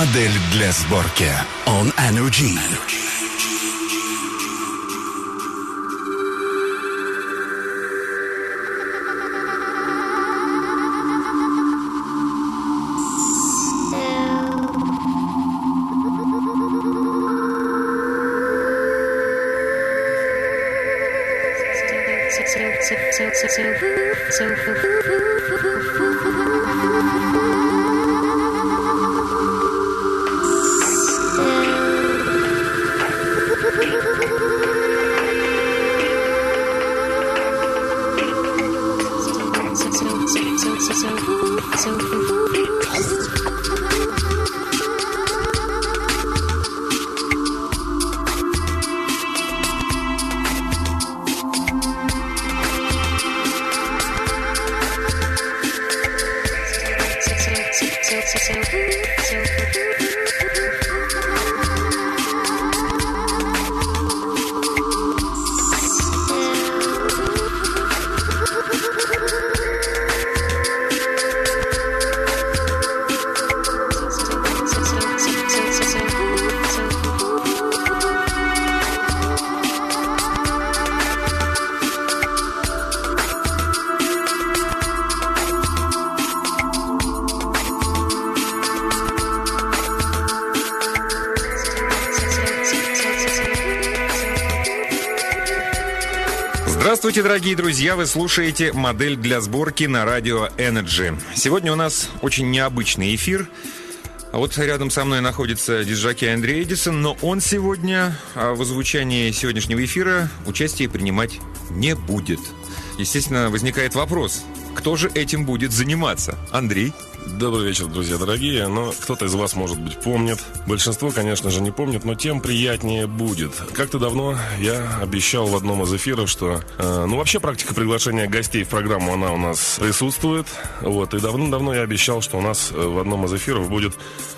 Модель для сборки on Energy. Здравствуйте, дорогие друзья! Вы слушаете «Модель для сборки» на радио Energy. Сегодня у нас очень необычный эфир. А вот рядом со мной находится диджокей Андрей Эдисон, но он сегодня в озвучании сегодняшнего эфира участие принимать не будет. Естественно, возникает вопрос, кто же этим будет заниматься? Андрей? Добрый вечер, друзья дорогие. Но кто-то из вас, может быть, помнит. Большинство, конечно же, не помнит, но тем приятнее будет. Как-то давно я обещал в одном из эфиров, что... вообще практика приглашения гостей в программу, она у нас присутствует. Вот, и давно-давно я обещал, что у нас в одном из эфиров будет...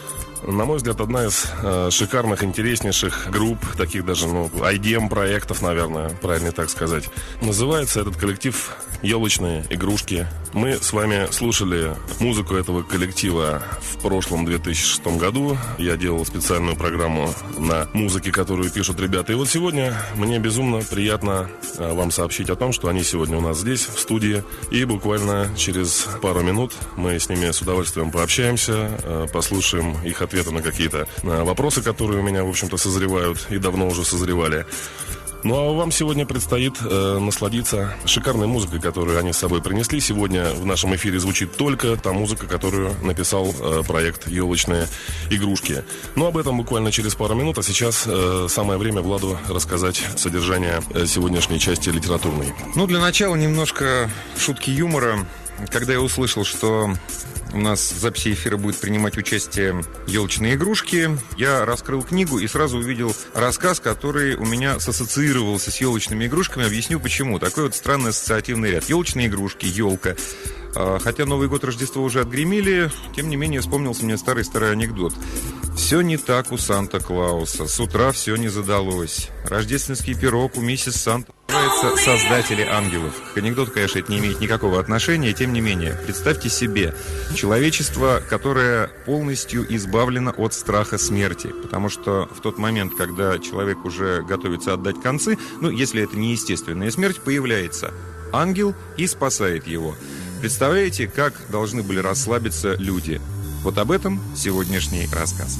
На мой взгляд, одна из шикарных, интереснейших групп, таких даже, IDM-проектов, наверное, правильно так сказать. Называется этот коллектив «Елочные игрушки». Мы с вами слушали музыку этого коллектива в прошлом 2006 году. Я делал специальную программу на музыке, которую пишут ребята. И вот сегодня мне безумно приятно вам сообщить о том, что они сегодня у нас здесь, в студии. И буквально через пару минут мы с ними с удовольствием пообщаемся, послушаем их ответы на какие-то вопросы, которые у меня, в общем-то, созревают и давно уже созревали. Ну а вам сегодня предстоит насладиться шикарной музыкой, которую они с собой принесли. Сегодня в нашем эфире звучит только та музыка, которую написал проект «Елочные игрушки». Но об этом буквально через пару минут. А сейчас самое время Владу рассказать содержание сегодняшней части литературной. Для начала немножко шутки юмора. Когда я услышал, что у нас в записи эфира будет принимать участие «Елочные игрушки», я раскрыл книгу и сразу увидел рассказ, который у меня ассоциировался с елочными игрушками. Объясню почему. Такой вот странный ассоциативный ряд. Елочные игрушки, елка. Хотя Новый год, Рождество уже отгремели, тем не менее вспомнился мне старый анекдот. Все не так у Санта-Клауса. С утра все не задалось. Рождественский пирог у миссис Санта. Называется «Создатели ангелов». К анекдоту, конечно, это не имеет никакого отношения, тем не менее, представьте себе человечество, которое полностью избавлено от страха смерти. Потому что в тот момент, когда человек уже готовится отдать концы, если это не естественная смерть, появляется ангел и спасает его. Представляете, как должны были расслабиться люди? Вот об этом сегодняшний рассказ.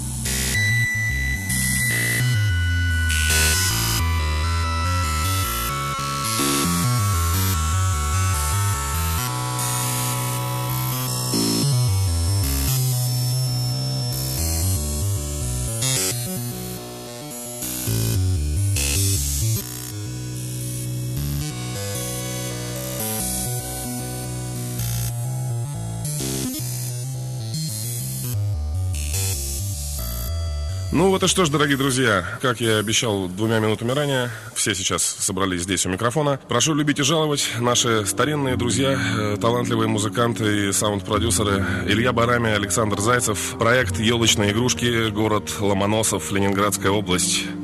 Вот и что ж, дорогие друзья, как я и обещал 2 минутами ранее, все сейчас собрались здесь у микрофона. Прошу любить и жаловать наши старинные друзья, талантливые музыканты и саунд-продюсеры Илья Барами, Александр Зайцев, проект «Елочные игрушки», город Ломоносов, Ленинградская область.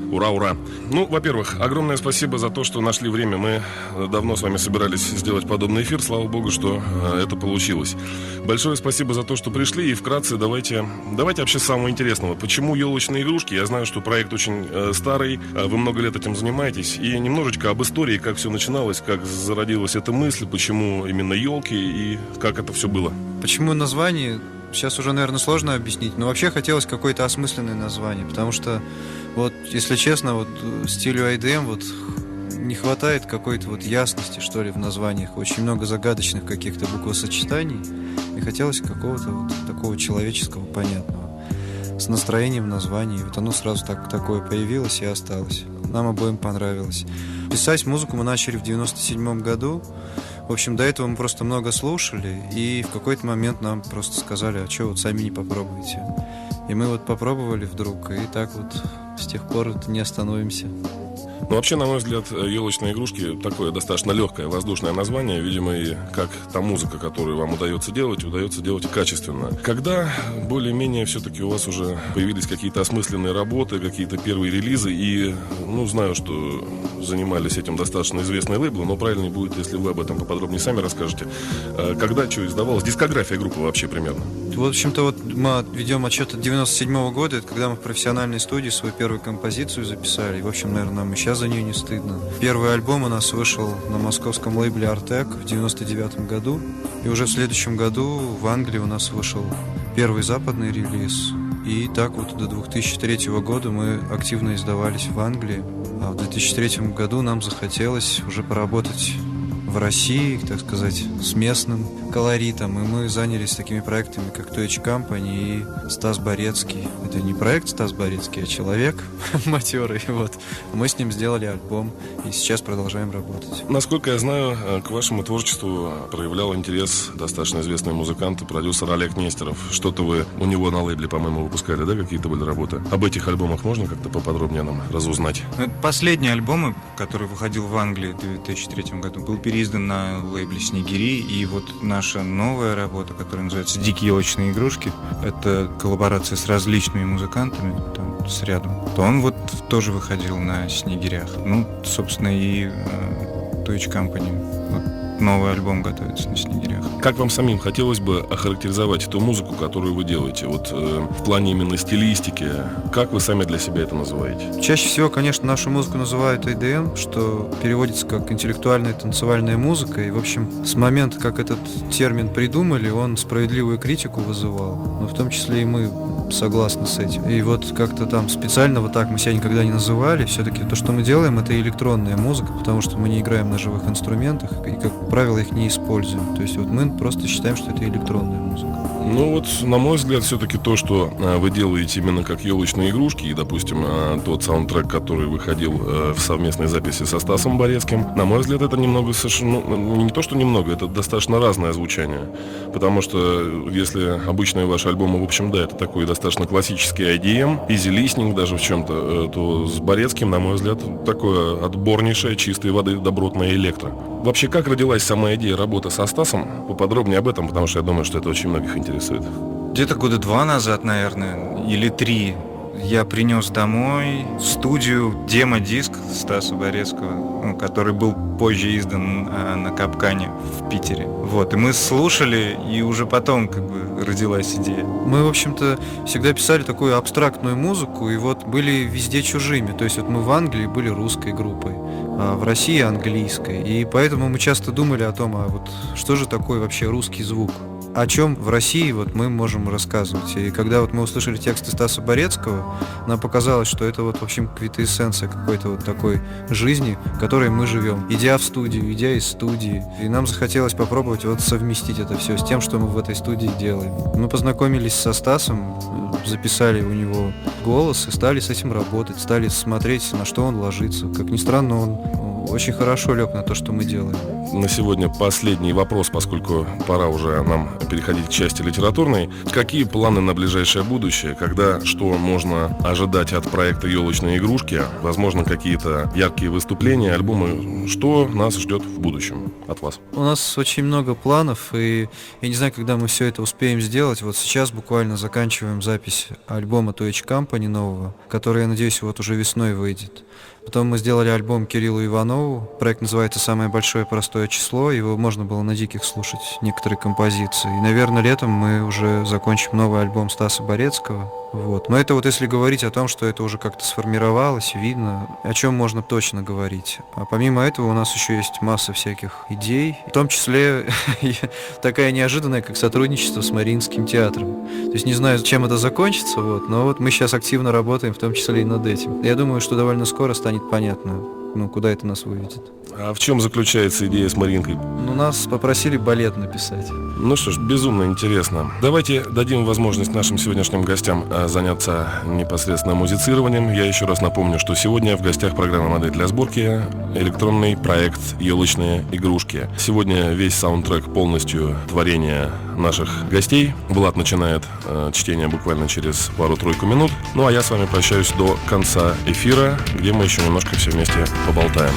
Ура, ура! Ну, во-первых, огромное спасибо за то, что нашли время. Мы давно с вами собирались сделать подобный эфир. Слава богу, что это получилось. Большое спасибо за то, что пришли. И вкратце давайте вообще с самого интересного. Почему елочные игрушки? Я знаю, что проект очень старый. Вы много лет этим занимаетесь. И немножечко об истории, как все начиналось, как зародилась эта мысль, почему именно елки и как это все было. Почему название? Сейчас уже, наверное, сложно объяснить, но вообще хотелось какое-то осмысленное название, потому что, вот, если честно, вот стилю IDM вот не хватает какой-то вот ясности, что ли, в названиях. Очень много загадочных каких-то буквосочетаний, и хотелось какого-то вот такого человеческого, понятного, с настроением в названии. Вот оно сразу такое появилось и осталось. Нам обоим понравилось. Писать музыку мы начали в 97 году. В общем, до этого мы просто много слушали, и в какой-то момент нам просто сказали, а что, вот сами не попробуйте. И мы вот попробовали вдруг, и так вот с тех пор вот не остановимся. Ну, вообще, на мой взгляд, елочные игрушки такое достаточно легкое, воздушное название. Видимо, и как та музыка, которую вам удается делать качественно. Когда более-менее все-таки у вас уже появились какие-то осмысленные работы, какие-то первые релизы, и, ну, знаю, что занимались этим достаточно известные лейблы, но правильнее будет, если вы об этом поподробнее сами расскажете. Когда что издавалось? Дискография группы вообще примерно? В общем-то, вот мы ведем отчет от 97 года, это когда мы в профессиональной студии свою первую композицию записали. И, в общем, наверное, нам и сейчас за нее не стыдно. Первый альбом у нас вышел на московском лейбле Артек в 99 году. И уже в следующем году в Англии у нас вышел первый западный релиз. И так вот до 2003 года мы активно издавались в Англии. А в 2003 году нам захотелось уже поработать в России, так сказать, с местным колоритом. И мы занялись такими проектами, как Toy Company и Стас Борецкий. Это не проект Стас Борецкий, а человек матерый. Вот. Мы с ним сделали альбом и сейчас продолжаем работать. Насколько я знаю, к вашему творчеству проявлял интерес достаточно известный музыкант и продюсер Олег Нестеров. Что-то вы у него на лейбле, по-моему, выпускали, да? Какие-то были работы? Об этих альбомах можно как-то поподробнее нам разузнать? Последний альбом, который выходил в Англии в 2003 году, был переиздан на лейбле «Снегири». И вот наша новая работа, которая называется «Дикие елочные игрушки», это коллаборация с различными музыкантами, там, с рядом. То он вот тоже выходил на «Снегирях». Ну, собственно, и Toy Company. Вот новый альбом готовится на «Снегирях». Как вам самим хотелось бы охарактеризовать ту музыку, которую вы делаете? Вот в плане именно стилистики, как вы сами для себя это называете? Чаще всего, конечно, нашу музыку называют IDM, что переводится как интеллектуальная танцевальная музыка. И, в общем, с момента, как этот термин придумали, он справедливую критику вызывал. Но в том числе и мы согласны с этим. И вот как-то там специально вот так мы себя никогда не называли. Все-таки то, что мы делаем, это электронная музыка, потому что мы не играем на живых инструментах и, как правило, их не используем. То есть вот мы просто считаем, что это электронная музыка. Ну вот, на мой взгляд, все-таки то, что вы делаете именно как елочные игрушки, и, допустим, тот саундтрек, который выходил в совместной записи со Стасом Борецким, на мой взгляд, это немного совершенно, ну, не то, что немного, это достаточно разное звучание. Потому что, если обычные ваши альбомы, в общем, да, это такой достаточно классический IDM, easy listening даже в чем-то, то с Борецким, на мой взгляд, такое отборнейшее, чистой воды добротное электро. Вообще, как родилась сама идея работы со Стасом? Поподробнее об этом, потому что я думаю, что это очень многих интересует. Где-то года 2 назад, наверное, или 3, я принес домой в студию демо-диск Стаса Борецкого, который был позже издан на Капкане в Питере. Вот, и мы слушали, и уже потом как бы родилась идея. Мы, в общем-то, всегда писали такую абстрактную музыку, и вот были везде чужими. То есть вот мы в Англии были русской группой, а в России английской. И поэтому мы часто думали о том, а вот что же такое вообще русский звук? О чем в России вот мы можем рассказывать. И когда вот мы услышали тексты Стаса Борецкого, нам показалось, что это вот, в общем, квинтэссенция какой-то вот такой жизни, в которой мы живем, идя в студию, идя из студии. И нам захотелось попробовать вот совместить это все с тем, что мы в этой студии делаем. Мы познакомились со Стасом, записали у него голос и стали с этим работать, стали смотреть, на что он ложится. Как ни странно, он очень хорошо лег на то, что мы делаем. на сегодня последний вопрос, поскольку пора уже нам переходить к части литературной. Какие планы на ближайшее будущее? Когда, что можно ожидать от проекта «Елочные игрушки»? Возможно, какие-то яркие выступления, альбомы. Что нас ждет в будущем от вас? У нас очень много планов, и я не знаю, когда мы все это успеем сделать. Вот сейчас буквально заканчиваем запись альбома Toy Company нового, который, я надеюсь, вот уже весной выйдет. Потом мы сделали альбом Кириллу Иванову. Проект называется «Самое большое простое число». Его можно было на диких слушать, некоторые композиции. И, наверное, летом мы уже закончим новый альбом Стаса Борецкого. Вот. Но это вот если говорить о том, что это уже как-то сформировалось, видно, о чем можно точно говорить. А помимо этого у нас еще есть масса всяких идей, в том числе такая неожиданная, как сотрудничество с Мариинским театром. То есть не знаю, чем это закончится, вот, но вот мы сейчас активно работаем, в том числе и над этим. Я думаю, что довольно скоро станет понятно, куда это нас выведет. А в чем заключается идея с Маринкой? Нас попросили балет написать. Ну что ж, безумно интересно. Давайте дадим возможность нашим сегодняшним гостям заняться непосредственно музицированием. Я еще раз напомню, что сегодня в гостях программы «Модель для сборки» электронный проект «Елочные игрушки». Сегодня весь саундтрек полностью творение наших гостей. Влад начинает чтение буквально через пару-тройку минут. Ну а я с вами прощаюсь до конца эфира, где мы еще немножко все вместе поболтаем.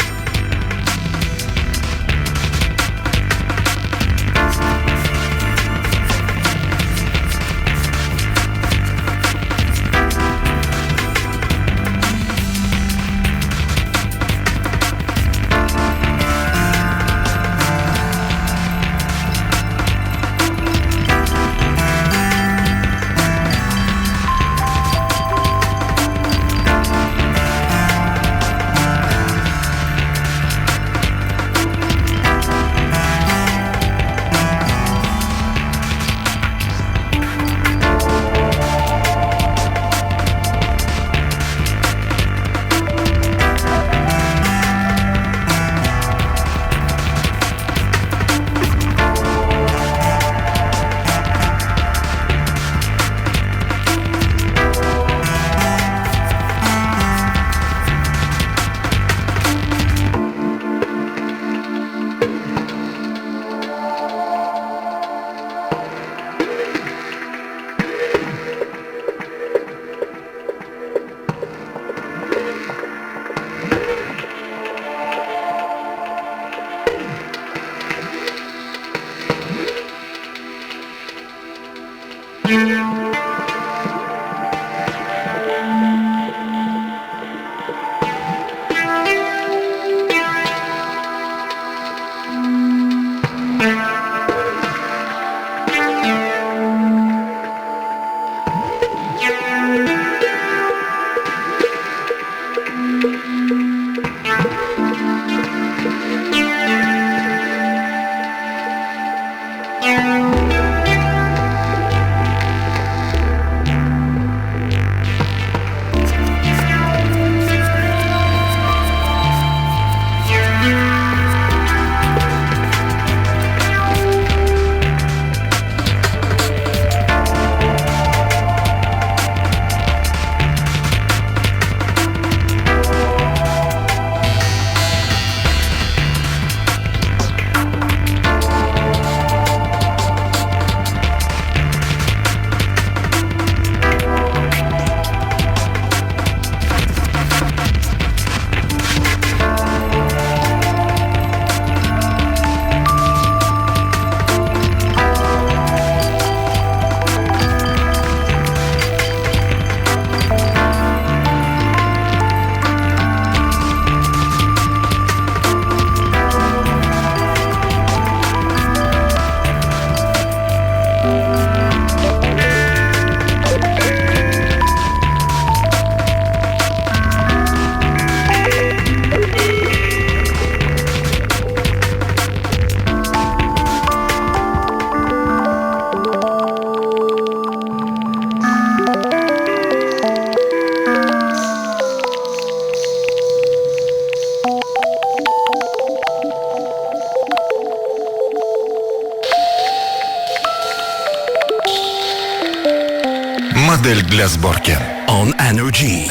Модель для сборки. On Energy.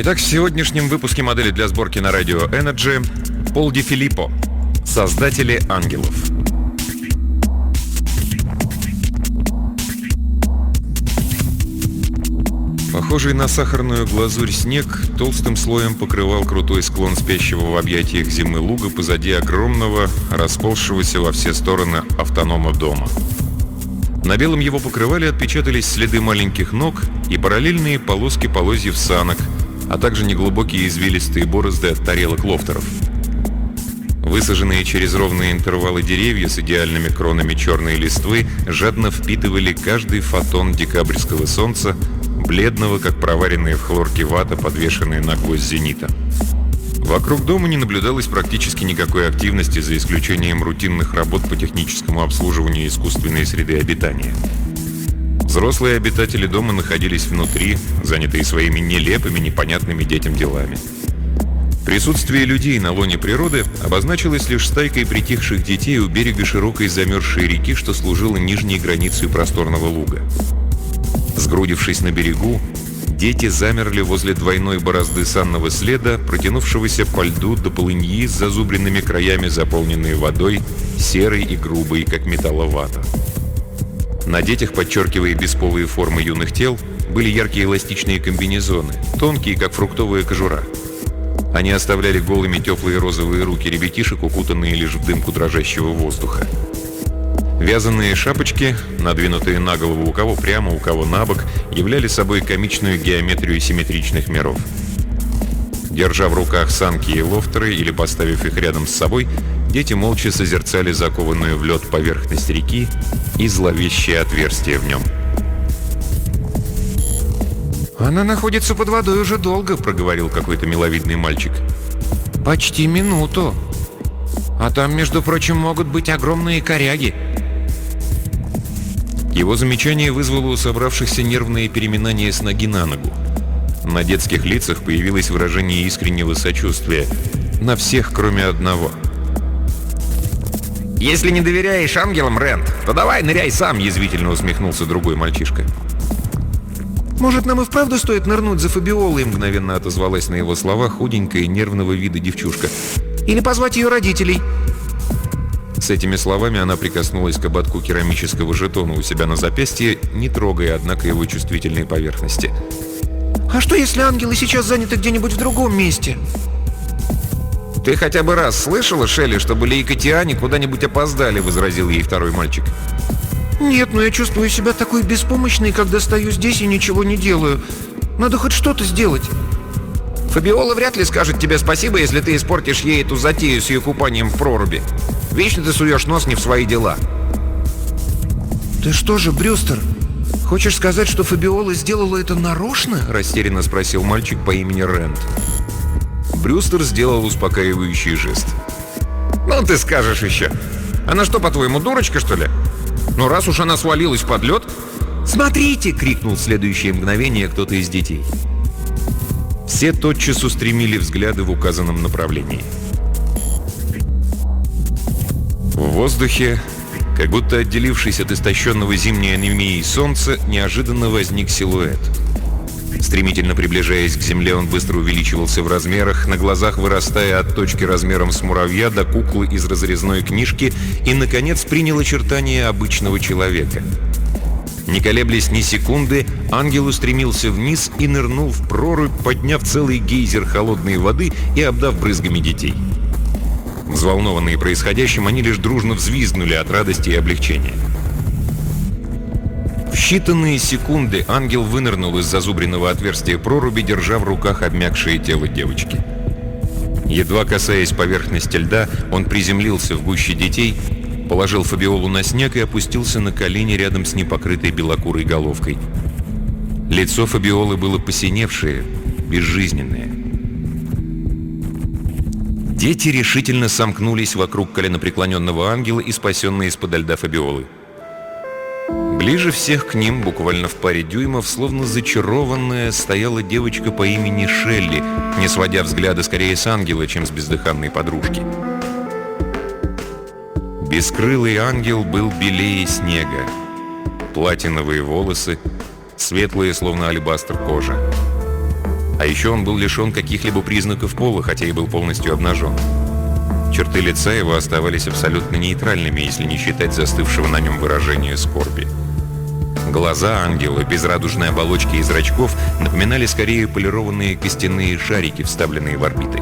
Итак, в сегодняшнем выпуске модели для сборки на радио Energy Пол Ди Филиппо, создатели ангелов. Похожий на сахарную глазурь снег толстым слоем покрывал крутой склон спящего в объятиях зимы луга позади огромного, расползшегося во все стороны автонома дома. На белом его покрывале отпечатались следы маленьких ног и параллельные полоски полозьев санок, а также неглубокие извилистые борозды от тарелок лофтеров. Высаженные через ровные интервалы деревья с идеальными кронами черной листвы жадно впитывали каждый фотон декабрьского солнца, бледного, как проваренная в хлорке вата, подвешенная на гвоздь зенита. Вокруг дома не наблюдалось практически никакой активности, за исключением рутинных работ по техническому обслуживанию искусственной среды обитания. Взрослые обитатели дома находились внутри, занятые своими нелепыми, непонятными детям делами. Присутствие людей на лоне природы обозначилось лишь стайкой притихших детей у берега широкой замерзшей реки, что служила нижней границей просторного луга. Сгрудившись на берегу, дети замерли возле двойной борозды санного следа, протянувшегося по льду до полыньи с зазубренными краями, заполненной водой, серой и грубой, как металловата. На детях, подчеркивая бесполые формы юных тел, были яркие эластичные комбинезоны, тонкие, как фруктовая кожура. Они оставляли голыми теплые розовые руки ребятишек, укутанные лишь в дымку дрожащего воздуха. Вязаные шапочки, надвинутые на голову у кого прямо, у кого на бок, являли собой комичную геометрию симметричных миров. Держа в руках санки и лофтеры или поставив их рядом с собой, дети молча созерцали закованную в лед поверхность реки и зловещее отверстие в нем. «Она находится под водой уже долго», — проговорил какой-то миловидный мальчик. «Почти минуту. А там, между прочим, могут быть огромные коряги». Его замечание вызвало у собравшихся нервные переминания с ноги на ногу. На детских лицах появилось выражение искреннего сочувствия. На всех, кроме одного. «Если не доверяешь ангелам, Рэнд, то давай ныряй сам», — язвительно усмехнулся другой мальчишка. «Может, нам и вправду стоит нырнуть за Фабиолой?» — мгновенно отозвалась на его слова худенькая нервного вида девчушка. «Или позвать ее родителей». С этими словами она прикоснулась к ободку керамического жетона у себя на запястье, не трогая, однако, его чувствительной поверхности. «А что, если ангелы сейчас заняты где-нибудь в другом месте?» «Ты хотя бы раз слышала, Шелли, чтобы лейкотиане куда-нибудь опоздали?» — возразил ей второй мальчик. «Нет, но я чувствую себя такой беспомощной, когда стою здесь и ничего не делаю. Надо хоть что-то сделать». «Фабиола вряд ли скажет тебе спасибо, если ты испортишь ей эту затею с ее купанием в проруби. Вечно ты суешь нос не в свои дела». «Ты что же, Брюстер, хочешь сказать, что Фабиола сделала это нарочно?» — растерянно спросил мальчик по имени Рэнд. Брюстер сделал успокаивающий жест. «Ну ты скажешь еще. Она что, по-твоему, дурочка, что ли? Ну раз уж она свалилась под лед...» «Смотрите!» — крикнул в следующее мгновение кто-то из детей. Все тотчас устремили взгляды в указанном направлении. В воздухе, как будто отделившись от истощенного зимней анемией солнца, неожиданно возник силуэт. Стремительно приближаясь к земле, он быстро увеличивался в размерах, на глазах вырастая от точки размером с муравья до куклы из разрезной книжки и, наконец, принял очертания обычного человека. Не колеблясь ни секунды, ангел устремился вниз и нырнул в прорубь, подняв целый гейзер холодной воды и обдав брызгами детей. Взволнованные происходящим, они лишь дружно взвизгнули от радости и облегчения. В считанные секунды ангел вынырнул из зазубренного отверстия проруби, держа в руках обмякшее тело девочки. Едва касаясь поверхности льда, он приземлился в гуще детей, положил Фабиолу на снег и опустился на колени рядом с непокрытой белокурой головкой. Лицо Фабиолы было посиневшее, безжизненное. Дети решительно сомкнулись вокруг коленопреклоненного ангела и спасенной из-под льда Фабиолы. Ближе всех к ним, буквально в паре дюймов, словно зачарованная, стояла девочка по имени Шелли, не сводя взгляда скорее с ангела, чем с бездыханной подружки. Бескрылый ангел был белее снега. Платиновые волосы, светлые, словно алебастр кожа. А еще он был лишен каких-либо признаков пола, хотя и был полностью обнажен. Черты лица его оставались абсолютно нейтральными, если не считать застывшего на нем выражения скорби. Глаза ангела, без радужной оболочки и зрачков, напоминали скорее полированные костяные шарики, вставленные в орбиты.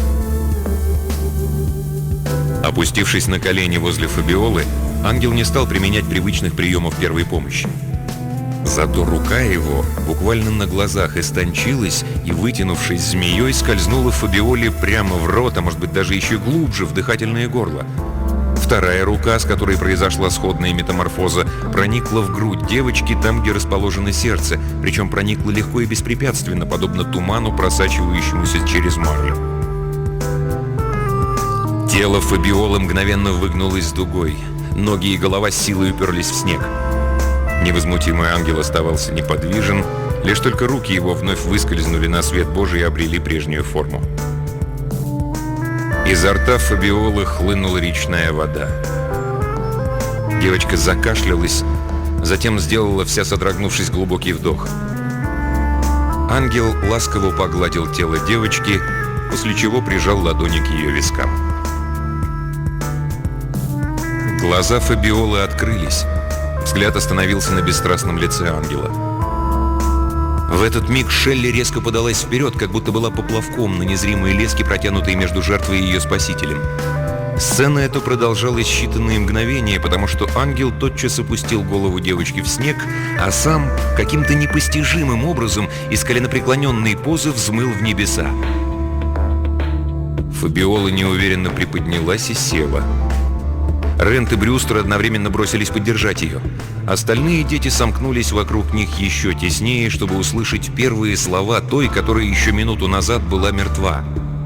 Опустившись на колени возле Фабиолы, ангел не стал применять привычных приемов первой помощи. Зато рука его буквально на глазах истончилась и, вытянувшись змеей, скользнула Фабиоле прямо в рот, а может быть даже еще глубже в дыхательное горло. Вторая рука, с которой произошла сходная метаморфоза, проникла в грудь девочки там, где расположено сердце, причем проникла легко и беспрепятственно, подобно туману, просачивающемуся через марлю. Тело Фабиолы мгновенно выгнулось дугой. Ноги и голова с силой уперлись в снег. Невозмутимый ангел оставался неподвижен, лишь только руки его вновь выскользнули на свет Божий и обрели прежнюю форму. Изо рта Фабиолы хлынула речная вода. Девочка закашлялась, затем сделала, вся содрогнувшись, глубокий вдох. Ангел ласково погладил тело девочки, после чего прижал ладони к ее вискам. Глаза Фабиолы открылись. Взгляд остановился на бесстрастном лице ангела. В этот миг Шелли резко подалась вперед, как будто была поплавком на незримой леске, протянутой между жертвой и ее спасителем. Сцена эта продолжалась считанные мгновения, потому что ангел тотчас опустил голову девочки в снег, а сам каким-то непостижимым образом из коленопреклоненной позы взмыл в небеса. Фабиола неуверенно приподнялась и села. Рент и Брюстер одновременно бросились поддержать ее. Остальные дети сомкнулись вокруг них еще теснее, чтобы услышать первые слова той, которая еще минуту назад была мертва.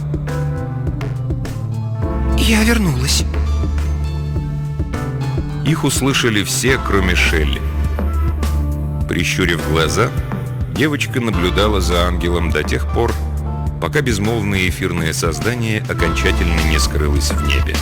Я вернулась. Их услышали все, кроме Шелли. Прищурив глаза, девочка наблюдала за ангелом до тех пор, пока безмолвное эфирное создание окончательно не скрылось в небе.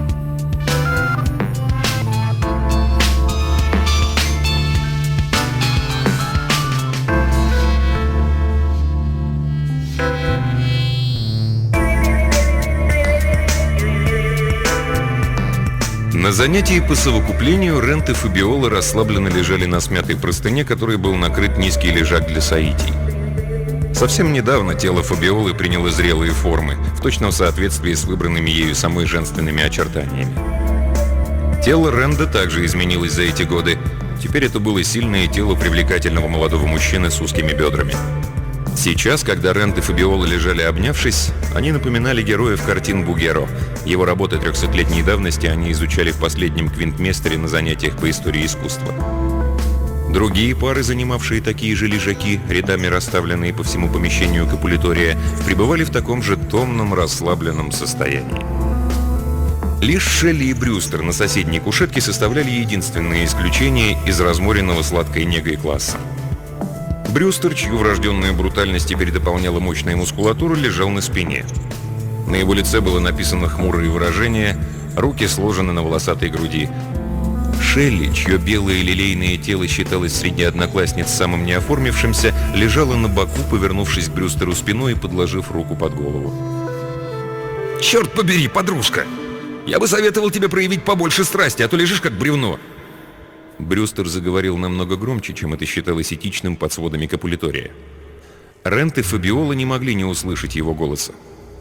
На занятии по совокуплению Рент и Фабиола расслабленно лежали на смятой простыне, которой был накрыт низкий лежак для соитий. Совсем недавно тело Фабиолы приняло зрелые формы, в точном соответствии с выбранными ею самой женственными очертаниями. Тело Ренда также изменилось за эти годы. Теперь это было сильное тело привлекательного молодого мужчины с узкими бедрами. Сейчас, когда Рент и Фабиола лежали обнявшись, они напоминали героев картин Бугеро. Его работы 300-летней давности они изучали в последнем квинтместере на занятиях по истории искусства. Другие пары, занимавшие такие же лежаки, рядами расставленные по всему помещению капулитория, пребывали в таком же томном, расслабленном состоянии. Лишь Шелли и Брюстер на соседней кушетке составляли единственное исключение из разморенного сладкой негой класса. Брюстер, чью врожденную брутальность теперь дополняла мощная мускулатура, лежал на спине. На его лице было написано хмурое выражение, руки сложены на волосатой груди. Шелли, чье белое лилейное тело считалось среди одноклассниц самым неоформившимся, лежала на боку, повернувшись к Брюстеру спиной и подложив руку под голову. «Черт побери, подружка! Я бы советовал тебе проявить побольше страсти, а то лежишь как бревно!» Брюстер заговорил намного громче, чем это считалось этичным под сводами капулитория. Рент и Фабиола не могли не услышать его голоса.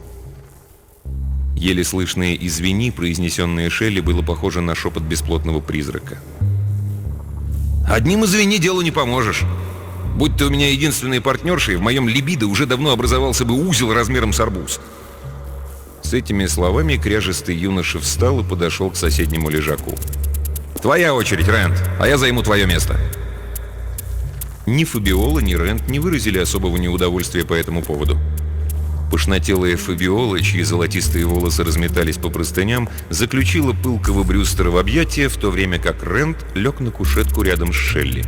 Еле слышное «извини», произнесенное Шелли, было похоже на шепот бесплотного призрака. «Одним извини делу не поможешь. Будь ты у меня единственной партнершей, в моем либидо уже давно образовался бы узел размером с арбуз». С этими словами кряжестый юноша встал и подошел к соседнему лежаку. «Твоя очередь, Рент, а я займу твое место». Ни Фабиола, ни Рент не выразили особого неудовольствия по этому поводу. Пышнотелая Фабиола, чьи золотистые волосы разметались по простыням, заключила пылкого Брюстера в объятия, в то время как Рент лег на кушетку рядом с Шелли.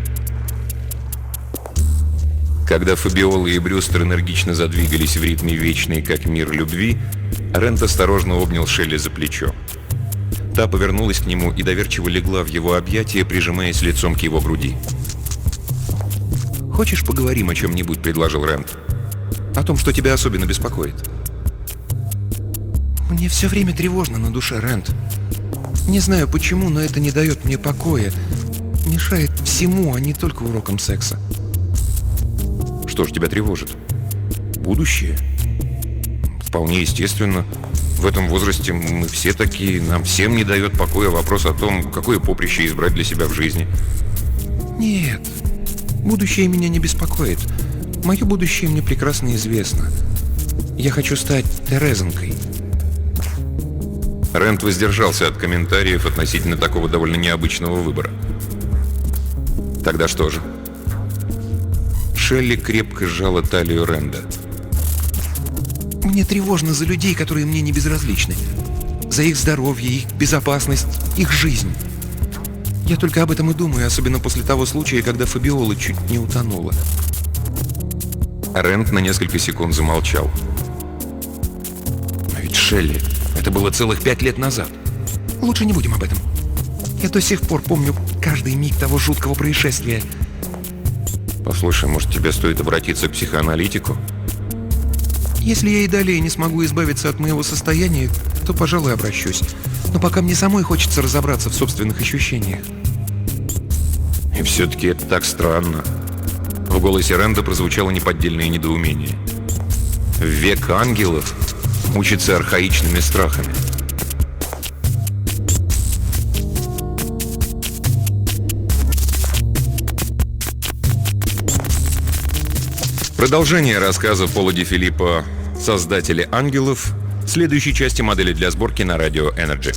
Когда Фабиола и Брюстер энергично задвигались в ритме вечной, как мир, любви, Рент осторожно обнял Шелли за плечо. Та повернулась к нему и доверчиво легла в его объятия, прижимаясь лицом к его груди. «Хочешь, поговорим о чем-нибудь?» — предложил Рент. О том, что тебя особенно беспокоит. Мне все время тревожно на душе, Рэнд. Не знаю почему, но это не дает мне покоя. Мешает всему, а не только урокам секса. Что ж тебя тревожит? Будущее? Вполне естественно. В этом возрасте мы все такие. Нам всем не дает покоя вопрос о том, какое поприще избрать для себя в жизни. Нет, будущее меня не беспокоит. Мое будущее мне прекрасно известно. Я хочу стать Терезенкой. Рэнд воздержался от комментариев относительно такого довольно необычного выбора. Тогда что же? Шелли крепко сжала талию Рэнда. Мне тревожно за людей, которые мне не безразличны. За их здоровье, их безопасность, их жизнь. Я только об этом и думаю, особенно после того случая, когда Фабиола чуть не утонула. Рэнд на несколько секунд замолчал. Но ведь Шелли, это было целых 5 лет назад. Лучше не будем об этом. Я до сих пор помню каждый миг того жуткого происшествия. Послушай, может, тебе стоит обратиться к психоаналитику? Если я и далее не смогу избавиться от моего состояния, то, пожалуй, обращусь. Но пока мне самой хочется разобраться в собственных ощущениях. И все-таки это так странно. В голосе Рэнда прозвучало неподдельное недоумение. Век ангелов мучится архаичными страхами. Продолжение рассказа Пола Ди Филиппо «Создатели ангелов» в следующей части модели для сборки на радио Energy.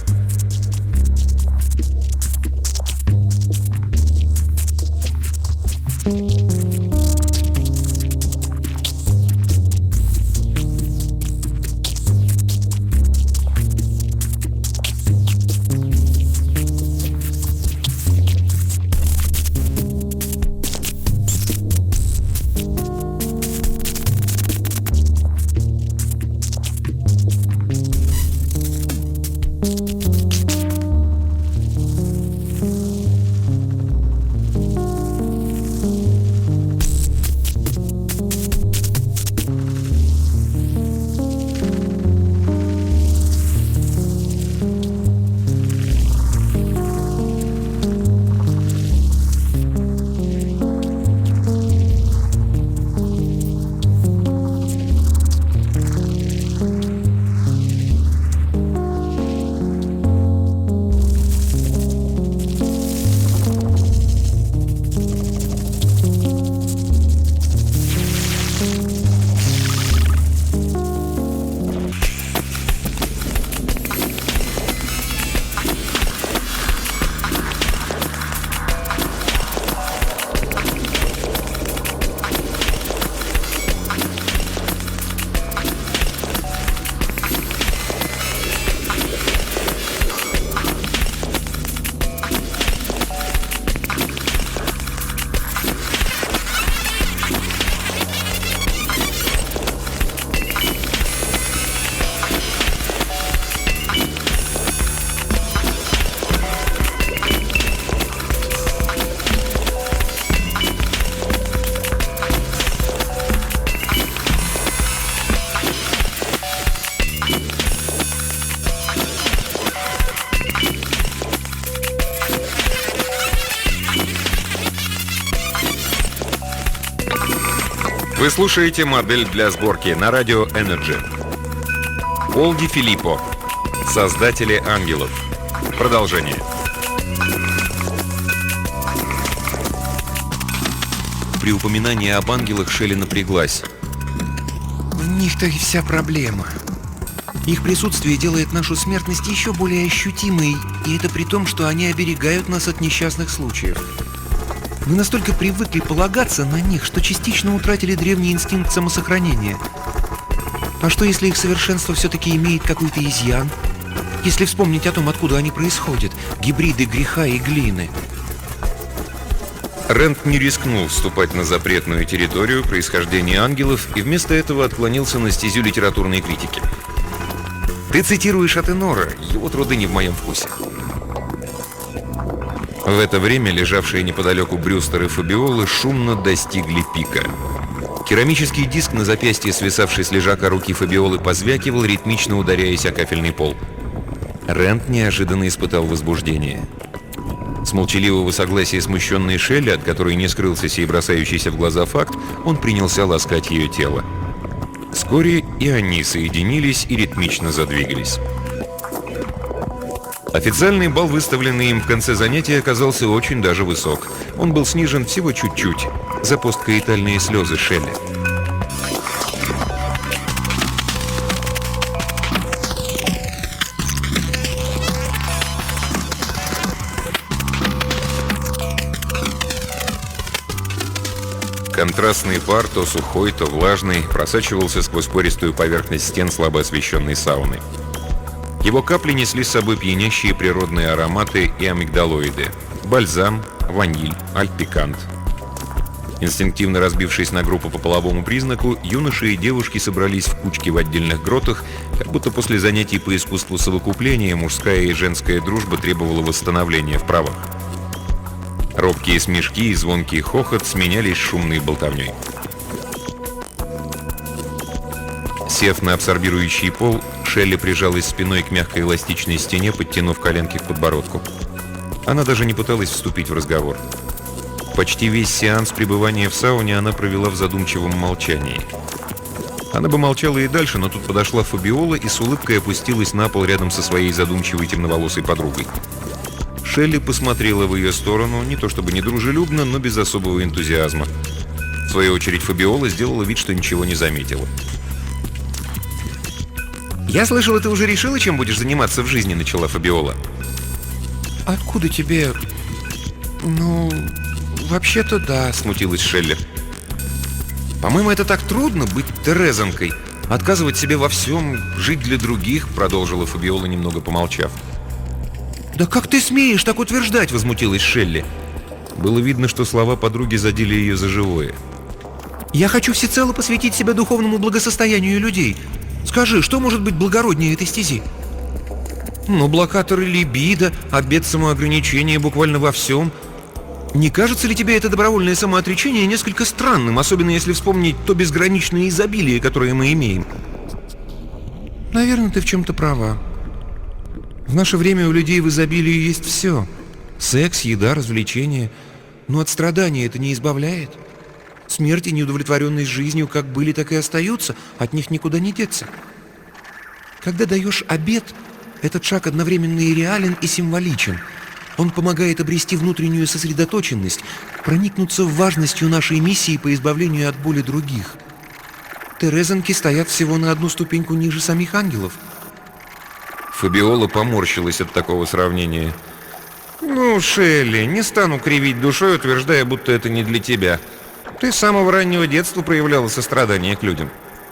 Вы слушаете модель для сборки на радио Energy. Пол Ди Филиппо. Создатели ангелов. Продолжение. При упоминании об ангелах Шелли напряглась. В них-то и вся проблема. Их присутствие делает нашу смертность еще более ощутимой, и это при том, что они оберегают нас от несчастных случаев. Мы настолько привыкли полагаться на них, что частично утратили древний инстинкт самосохранения. А что, если их совершенство все-таки имеет какой-то изъян? Если вспомнить о том, откуда они происходят, гибриды греха и глины. Рэнд не рискнул вступать на запретную территорию происхождения ангелов и вместо этого отклонился на стезю литературной критики. Ты цитируешь Атенора, его труды не в моем вкусе. В это время лежавшие неподалеку Брюстер и Фабиола шумно достигли пика. Керамический диск на запястье, свисавший с лежака руки Фабиолы, позвякивал, ритмично ударяясь о кафельный пол. Рент неожиданно испытал возбуждение. С молчаливого согласия смущенной Шелли, от которой не скрылся сей бросающийся в глаза факт, он принялся ласкать ее тело. Вскоре и они соединились и ритмично задвигались. Официальный балл, выставленный им в конце занятия, оказался очень даже высок. Он был снижен всего чуть-чуть за посткоитальные слезы Шелли. Контрастный пар, то сухой, то влажный, просачивался сквозь пористую поверхность стен слабо освещенной сауны. Его капли несли с собой пьянящие природные ароматы и амигдалоиды. Бальзам, ваниль, альпикант. Инстинктивно разбившись на группу по половому признаку, юноши и девушки собрались в кучки в отдельных гротах, как будто после занятий по искусству совокупления мужская и женская дружба требовала восстановления в правах. Робкие смешки и звонкий хохот сменялись шумной болтовней. Сев на абсорбирующий пол, Шелли прижалась спиной к мягкой эластичной стене, подтянув коленки к подбородку. Она даже не пыталась вступить в разговор. Почти весь сеанс пребывания в сауне она провела в задумчивом молчании. Она бы молчала и дальше, но тут подошла Фабиола и с улыбкой опустилась на пол рядом со своей задумчивой темноволосой подругой. Шелли посмотрела в ее сторону, не то чтобы недружелюбно, но без особого энтузиазма. В свою очередь Фабиола сделала вид, что ничего не заметила. «Я слышала, ты уже решила, чем будешь заниматься в жизни», — начала Фабиола. Откуда тебе... Ну, вообще-то да, Смутилась Шелли. «По-моему, это так трудно быть терезанкой. Отказывать себе во всем, жить для других», — продолжила Фабиола, немного помолчав. Да как ты смеешь так утверждать? Возмутилась Шелли. Было видно, что слова подруги задели ее за живое. Я хочу всецело посвятить себя духовному благосостоянию людей. Скажи, что может быть благороднее этой стези? Ну, блокаторы либидо, обет самоограничения буквально во всем. Не кажется ли тебе это добровольное самоотречение несколько странным, особенно если вспомнить то безграничное изобилие, которое мы имеем? Наверное, ты в чем-то права. В наше время у людей в изобилии есть все. Секс, еда, развлечения. Но от страдания это не избавляет. Смерть и неудовлетворенность жизнью как были, так и остаются. От них никуда не деться. Когда даешь обет, этот шаг одновременно и реален, и символичен. Он помогает обрести внутреннюю сосредоточенность, проникнуться важностью нашей миссии по избавлению от боли других. Терезанки стоят всего на одну ступеньку ниже самих ангелов. Фабиола поморщилась от такого сравнения. «Ну, Шелли, не стану кривить душой, утверждая, будто это не для тебя. Ты с самого раннего детства проявляла сострадание к людям».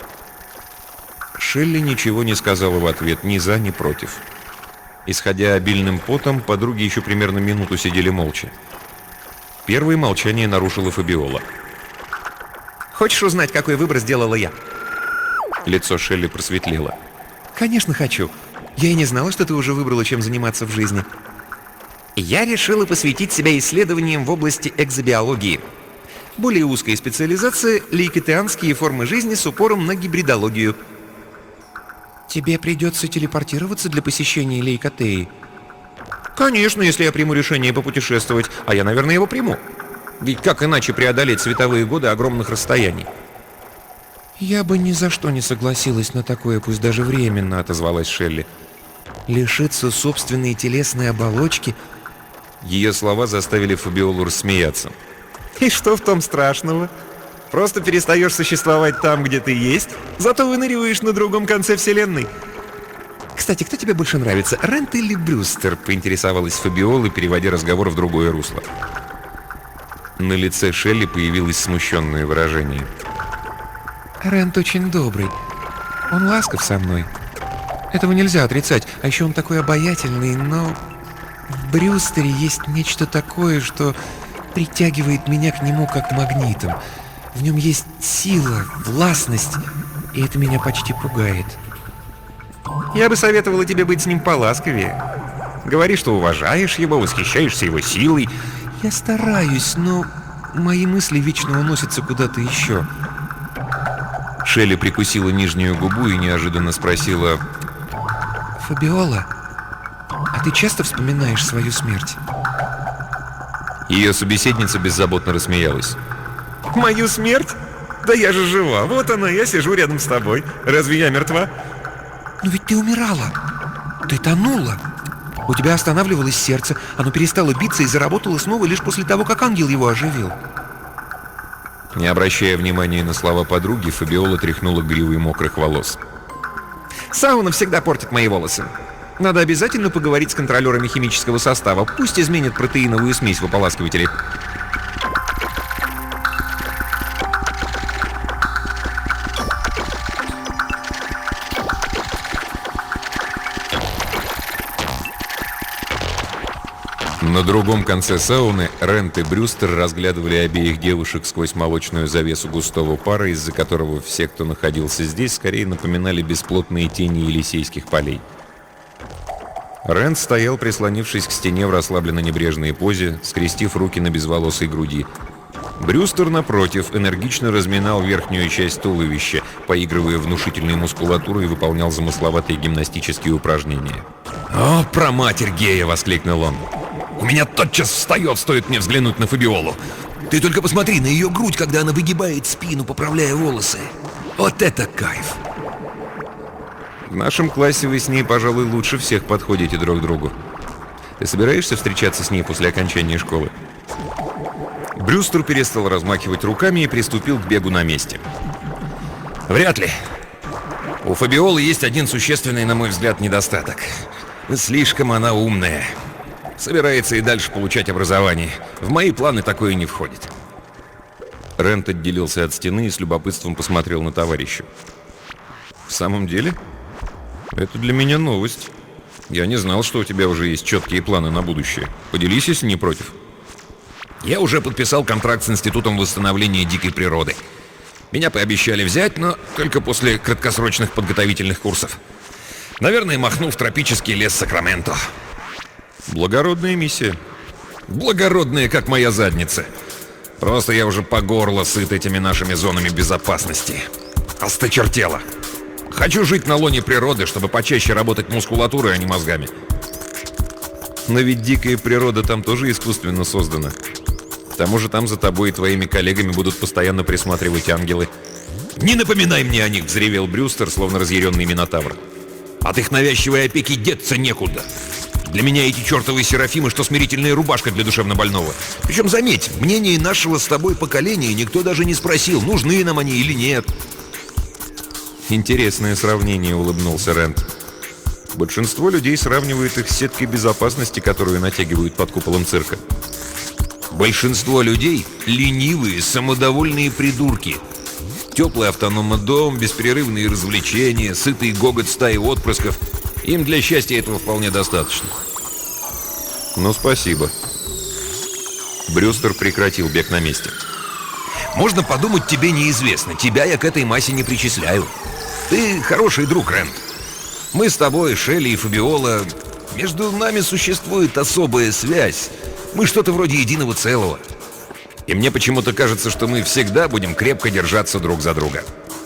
Шелли ничего не сказала в ответ, ни за, ни против. Исходя обильным потом, подруги еще примерно минуту сидели молча. Первое молчание нарушила Фабиола. Хочешь узнать, какой выбор сделала я? Лицо Шелли просветлело. Конечно, хочу. Я и не знала, что ты уже выбрала, чем заниматься в жизни. Я решила посвятить себя исследованиям в области экзобиологии. Более узкая специализация – лейкотеанские формы жизни с упором на гибридологию. Тебе придется телепортироваться для посещения лейкотеи. Конечно, если я приму решение попутешествовать, а я, наверное, его приму. Ведь как иначе преодолеть световые годы огромных расстояний? Я бы ни за что не согласилась на такое, пусть даже временно, отозвалась Шелли. Лишиться собственной телесной оболочки. Ее слова заставили Фабиолу рассмеяться. И что в том страшного? Просто перестаешь существовать там, где ты есть, зато выныриваешь на другом конце вселенной. Кстати, кто тебе больше нравится, Рент или Брюстер? Поинтересовалась Фабиола, переводя разговор в другое русло. На лице Шелли появилось смущенное выражение. Рент очень добрый. Он ласков со мной. Этого нельзя отрицать. А еще он такой обаятельный, но в Брюстере есть нечто такое, что притягивает меня к нему как магнитом. В нем есть сила, властность, и это меня почти пугает. Я бы советовала тебе быть с ним поласковее. Говори, что уважаешь его, восхищаешься его силой. Я стараюсь, но мои мысли вечно уносятся куда-то еще. Шелли прикусила нижнюю губу и неожиданно спросила: Фабиола, а ты часто вспоминаешь свою смерть? Ее собеседница беззаботно рассмеялась. «Мою смерть? Да я же жива. Вот она, я сижу рядом с тобой. Разве я мертва?» Но ведь ты умирала. Ты тонула. У тебя останавливалось сердце, оно перестало биться и заработало снова лишь после того, как ангел его оживил. Не обращая внимания на слова подруги, Фабиола тряхнула гривой мокрых волос. «Сауна всегда портит мои волосы. Надо обязательно поговорить с контролерами химического состава. Пусть изменят протеиновую смесь в ополаскивателе». На другом конце сауны Рент и Брюстер разглядывали обеих девушек сквозь молочную завесу густого пара, из-за которого все, кто находился здесь, скорее напоминали бесплотные тени Елисейских полей. Рент стоял, прислонившись к стене в расслабленно-небрежной позе, скрестив руки на безволосой груди. Брюстер, напротив, энергично разминал верхнюю часть туловища, поигрывая внушительной мускулатурой, и выполнял замысловатые гимнастические упражнения. «О, проматерь гея!» — воскликнул он. «У меня тотчас встает, стоит мне взглянуть на Фабиолу. Ты только посмотри на ее грудь, когда она выгибает спину, поправляя волосы. Вот это кайф!» В нашем классе вы с ней, пожалуй, лучше всех подходите друг другу. Ты собираешься встречаться с ней после окончания школы? Брюстер перестал размахивать руками и приступил к бегу на месте. Вряд ли. У Фабиолы есть один существенный, на мой взгляд, недостаток. Слишком она умная. Собирается и дальше получать образование. В мои планы такое не входит. Рент отделился от стены и с любопытством посмотрел на товарища. В самом деле? Это для меня новость. Я не знал, что у тебя уже есть четкие планы на будущее. Поделись, если не против. Я уже подписал контракт с Институтом восстановления дикой природы. Меня пообещали взять, но только после краткосрочных подготовительных курсов. Наверное, махну в тропический лес Сакраменто. Благородная миссия. Благородная, как моя задница. Просто я уже по горло сыт этими нашими зонами безопасности. Осточертело. Хочу жить на лоне природы, чтобы почаще работать мускулатурой, а не мозгами. Но ведь дикая природа там тоже искусственно создана. К тому же там за тобой и твоими коллегами будут постоянно присматривать ангелы. «Не напоминай мне о них!» — взревел Брюстер, словно разъяренный минотавр. «От их навязчивой опеки деться некуда. Для меня эти чертовые серафимы, что смирительная рубашка для душевнобольного. Причем, заметь, мнение нашего с тобой поколения никто даже не спросил, нужны нам они или нет». «Интересное сравнение», — улыбнулся Рент. «Большинство людей сравнивают их с сеткой безопасности, которую натягивают под куполом цирка. Большинство людей — ленивые, самодовольные придурки. Теплый автономный-дом, беспрерывные развлечения, сытый гогот стаи отпрысков. Им для счастья этого вполне достаточно». «Ну, спасибо». Брюстер прекратил бег на месте. «Можно подумать, тебе неизвестно. Тебя я к этой массе не причисляю. Ты хороший друг, Рент. Мы с тобой, Шелли и Фабиола, между нами существует особая связь. Мы что-то вроде единого целого. И мне почему-то кажется, что мы всегда будем крепко держаться друг за друга».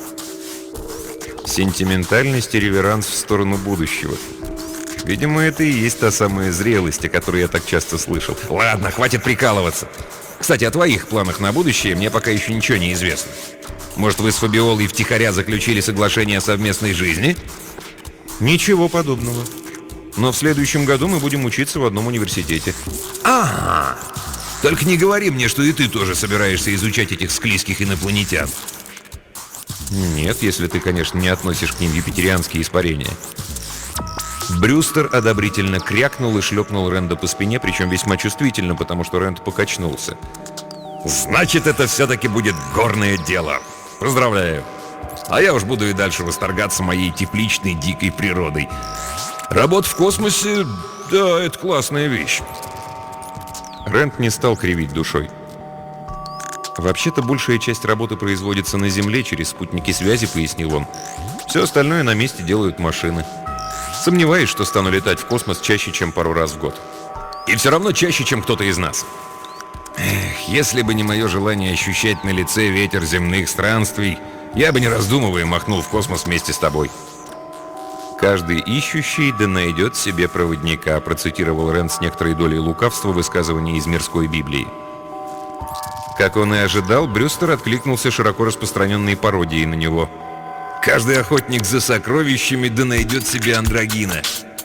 Сентиментальность и реверанс в сторону будущего. Видимо, это и есть та самая зрелость, о которой я так часто слышал. Ладно, хватит прикалываться. Кстати, о твоих планах на будущее мне пока еще ничего не известно. Может, вы с Фабиолой втихаря заключили соглашение о совместной жизни? Ничего подобного. Но в следующем году мы будем учиться в одном университете. Ага. Только не говори мне, что и ты тоже собираешься изучать этих склизких инопланетян. Нет, если ты, конечно, не относишь к ним юпитерианские испарения. Брюстер одобрительно крякнул и шлепнул Ренда по спине, причем весьма чувствительно, потому что Ренд покачнулся. «Значит, это все-таки будет горное дело. Поздравляю. А я уж буду и дальше восторгаться моей тепличной дикой природой. Работа в космосе, да, это классная вещь». Ренд не стал кривить душой. «Вообще-то большая часть работы производится на Земле через спутники связи», — пояснил он. «Все остальное на месте делают машины. Сомневаюсь, что стану летать в космос чаще, чем пару раз в год. И все равно чаще, чем кто-то из нас. Эх, если бы не мое желание ощущать на лице ветер земных странствий, Я бы, не раздумывая, махнул в космос вместе с тобой. «Каждый ищущий да найдет себе проводника», процитировал Рэнд с некоторой долей лукавства высказывания из мирской Библии. Как он и ожидал, Брюстер откликнулся широко распространенной пародией на него. «Каждый охотник за сокровищами да найдет себе андрогина».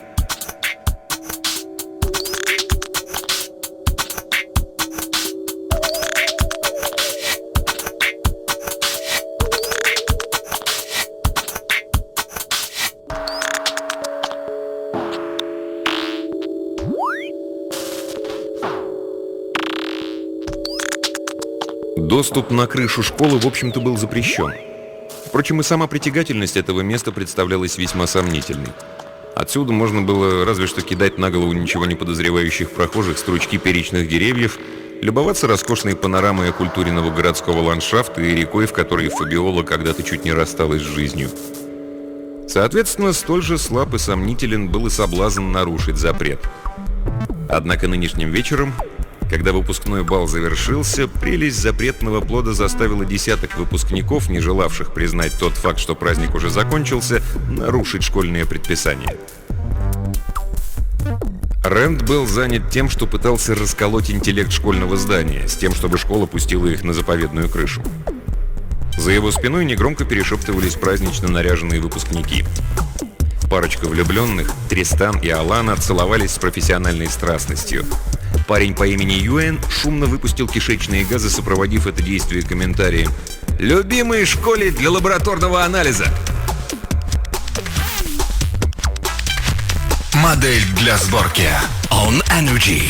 Доступ на крышу школы, в общем-то, был запрещен. Впрочем, и сама притягательность этого места представлялась весьма сомнительной. Отсюда можно было разве что кидать на голову ничего не подозревающих прохожих стручки перечных деревьев, любоваться роскошной панорамой оккультуренного городского ландшафта и рекой, в которой Фабиола когда-то чуть не рассталась с жизнью. Соответственно, столь же слаб и сомнителен был и соблазн нарушить запрет. Однако нынешним вечером, когда выпускной бал завершился, прелесть запретного плода заставила десяток выпускников, не желавших признать тот факт, что праздник уже закончился, нарушить школьные предписания. Рэнд был занят тем, что пытался расколоть интеллект школьного здания, с тем, чтобы школа пустила их на заповедную крышу. За его спиной негромко перешептывались празднично наряженные выпускники. Парочка влюбленных, Тристан и Алана, целовались с профессиональной страстностью. Парень по имени Юэн шумно выпустил кишечные газы, сопроводив это действие комментарием: «Любимые школе для лабораторного анализа!» Модель для сборки On Energy.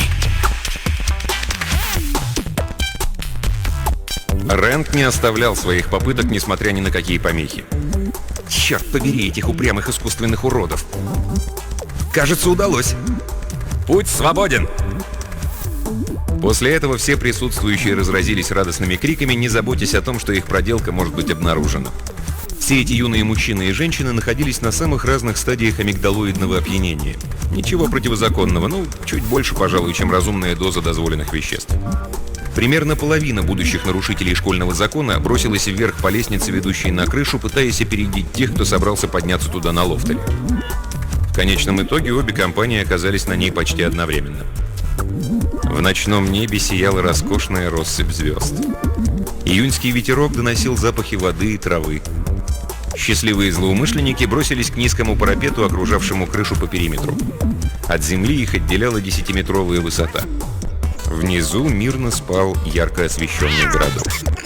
Рэнд не оставлял своих попыток, несмотря ни на какие помехи. Черт побери этих упрямых искусственных уродов! Кажется, удалось. Путь свободен! После этого все присутствующие разразились радостными криками, не заботясь о том, что их проделка может быть обнаружена. Все эти юные мужчины и женщины находились на самых разных стадиях амигдалоидного опьянения. Ничего противозаконного, чуть больше, пожалуй, чем разумная доза дозволенных веществ. Примерно половина будущих нарушителей школьного закона бросилась вверх по лестнице, ведущей на крышу, пытаясь опередить тех, кто собрался подняться туда на лофтеле. В конечном итоге обе компании оказались на ней почти одновременно. В ночном небе сияла роскошная россыпь звезд. Июньский ветерок доносил запахи воды и травы. Счастливые злоумышленники бросились к низкому парапету, окружавшему крышу по периметру. От земли их отделяла 10-метровая высота. Внизу мирно спал ярко освещенный городок.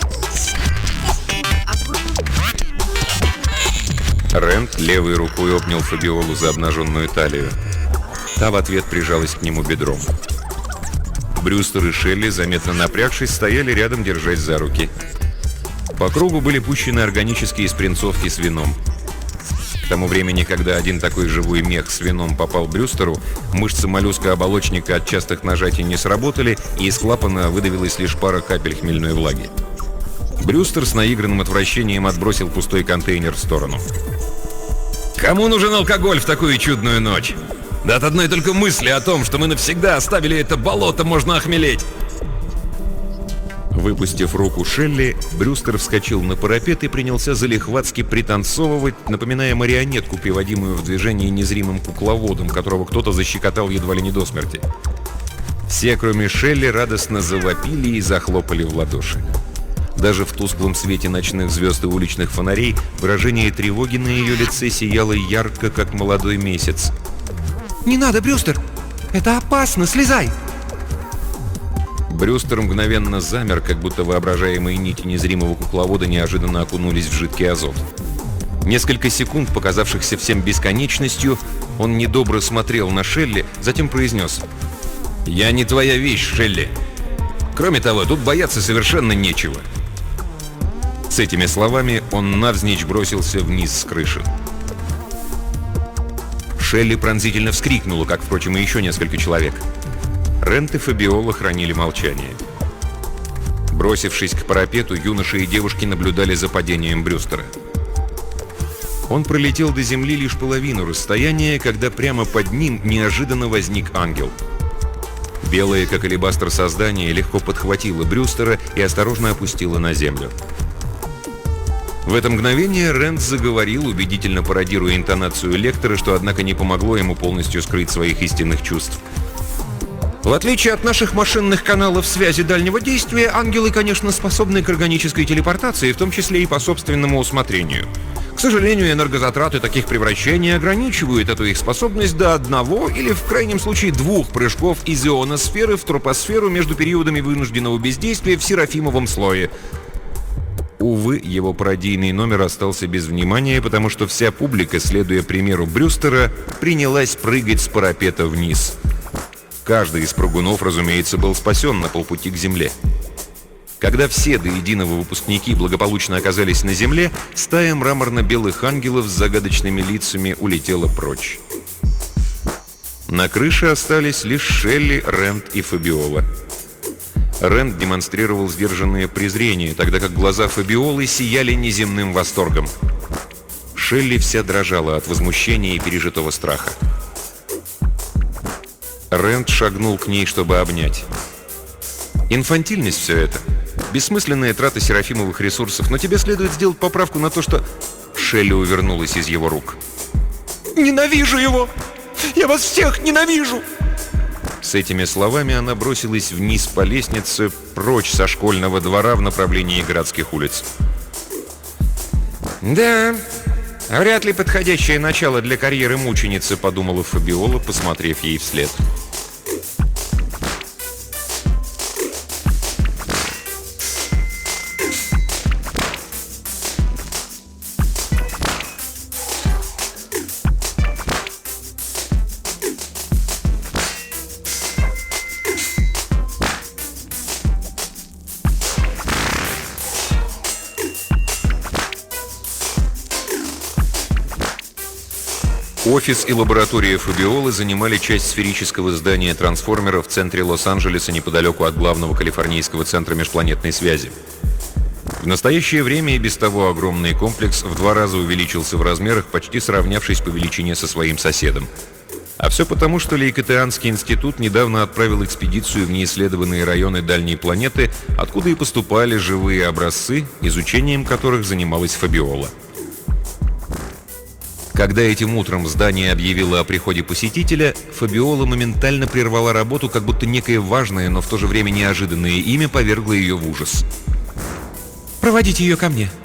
Рэнд левой рукой обнял Фабиолу за обнаженную талию. Та в ответ прижалась к нему бедром. Брюстер и Шелли, заметно напрягшись, стояли рядом, держась за руки. По кругу были пущены органические спринцовки с вином. К тому времени, когда один такой живой мех с вином попал Брюстеру, мышцы моллюска-оболочника от частых нажатий не сработали, и из клапана выдавилась лишь пара капель хмельной влаги. Брюстер с наигранным отвращением отбросил пустой контейнер в сторону. «Кому нужен алкоголь в такую чудную ночь? Да от одной только мысли о том, что мы навсегда оставили это болото, можно охмелеть!» Выпустив руку Шелли, Брюстер вскочил на парапет и принялся залихватски пританцовывать, напоминая марионетку, приводимую в движение незримым кукловодом, которого кто-то защекотал едва ли не до смерти. Все, кроме Шелли, радостно завопили и захлопали в ладоши. Даже в тусклом свете ночных звезд и уличных фонарей выражение тревоги на ее лице сияло ярко, как молодой месяц. «Не надо, Брюстер! Это опасно! Слезай!» Брюстер мгновенно замер, как будто воображаемые нити незримого кукловода неожиданно окунулись в жидкий азот. Несколько секунд, показавшихся всем бесконечностью, он недобро смотрел на Шелли, затем произнес: «Я не твоя вещь, Шелли. Кроме того, тут бояться совершенно нечего». С этими словами он навзничь бросился вниз с крыши. Шелли пронзительно вскрикнула, как, впрочем, и еще несколько человек. Рэнд и Фабиола хранили молчание. Бросившись к парапету, юноши и девушки наблюдали за падением Брюстера. Он пролетел до земли лишь половину расстояния, когда прямо под ним неожиданно возник ангел. Белое, как алебастр создание, легко подхватило Брюстера и осторожно опустило на землю. В это мгновение Рэнд заговорил, убедительно пародируя интонацию лектора, что, однако, не помогло ему полностью скрыть своих истинных чувств. В отличие от наших машинных каналов связи дальнего действия, ангелы, конечно, способны к органической телепортации, в том числе и по собственному усмотрению. К сожалению, энергозатраты таких превращений ограничивают эту их способность до одного или, в крайнем случае, 2 прыжков из ионосферы в тропосферу между периодами вынужденного бездействия в Серафимовом слое. Увы, его пародийный номер остался без внимания, потому что вся публика, следуя примеру Брюстера, принялась прыгать с парапета вниз. Каждый из прыгунов, разумеется, был спасен на полпути к земле. Когда все до единого выпускники благополучно оказались на земле, стая мраморно-белых ангелов с загадочными лицами улетела прочь. На крыше остались лишь Шелли, Рэнд и Фабиола. Рэнд демонстрировал сдержанное презрение, тогда как глаза Фабиолы сияли неземным восторгом. Шелли вся дрожала от возмущения и пережитого страха. Рэнд шагнул к ней, чтобы обнять. Инфантильность все это. Бессмысленная трата серафимовых ресурсов, но тебе следует сделать поправку на то, что... Шелли увернулась из его рук. «Ненавижу его! Я вас всех ненавижу!» С этими словами она бросилась вниз по лестнице, прочь со школьного двора в направлении городских улиц. «Да, вряд ли подходящее начало для карьеры мученицы», — подумала Фабиола, посмотрев ей вслед. Офис и лаборатория Фабиолы занимали часть сферического здания трансформера в центре Лос-Анджелеса, неподалеку от главного калифорнийского центра межпланетной связи. В настоящее время и без того огромный комплекс в 2 раза увеличился в размерах, почти сравнявшись по величине со своим соседом. А все потому, что Лейкотеанский институт недавно отправил экспедицию в неисследованные районы дальней планеты, откуда и поступали живые образцы, изучением которых занималась Фабиола. Когда этим утром здание объявило о приходе посетителя, Фабиола моментально прервала работу, как будто некое важное, но в то же время неожиданное имя повергло ее в ужас. «Проводите ее ко мне!»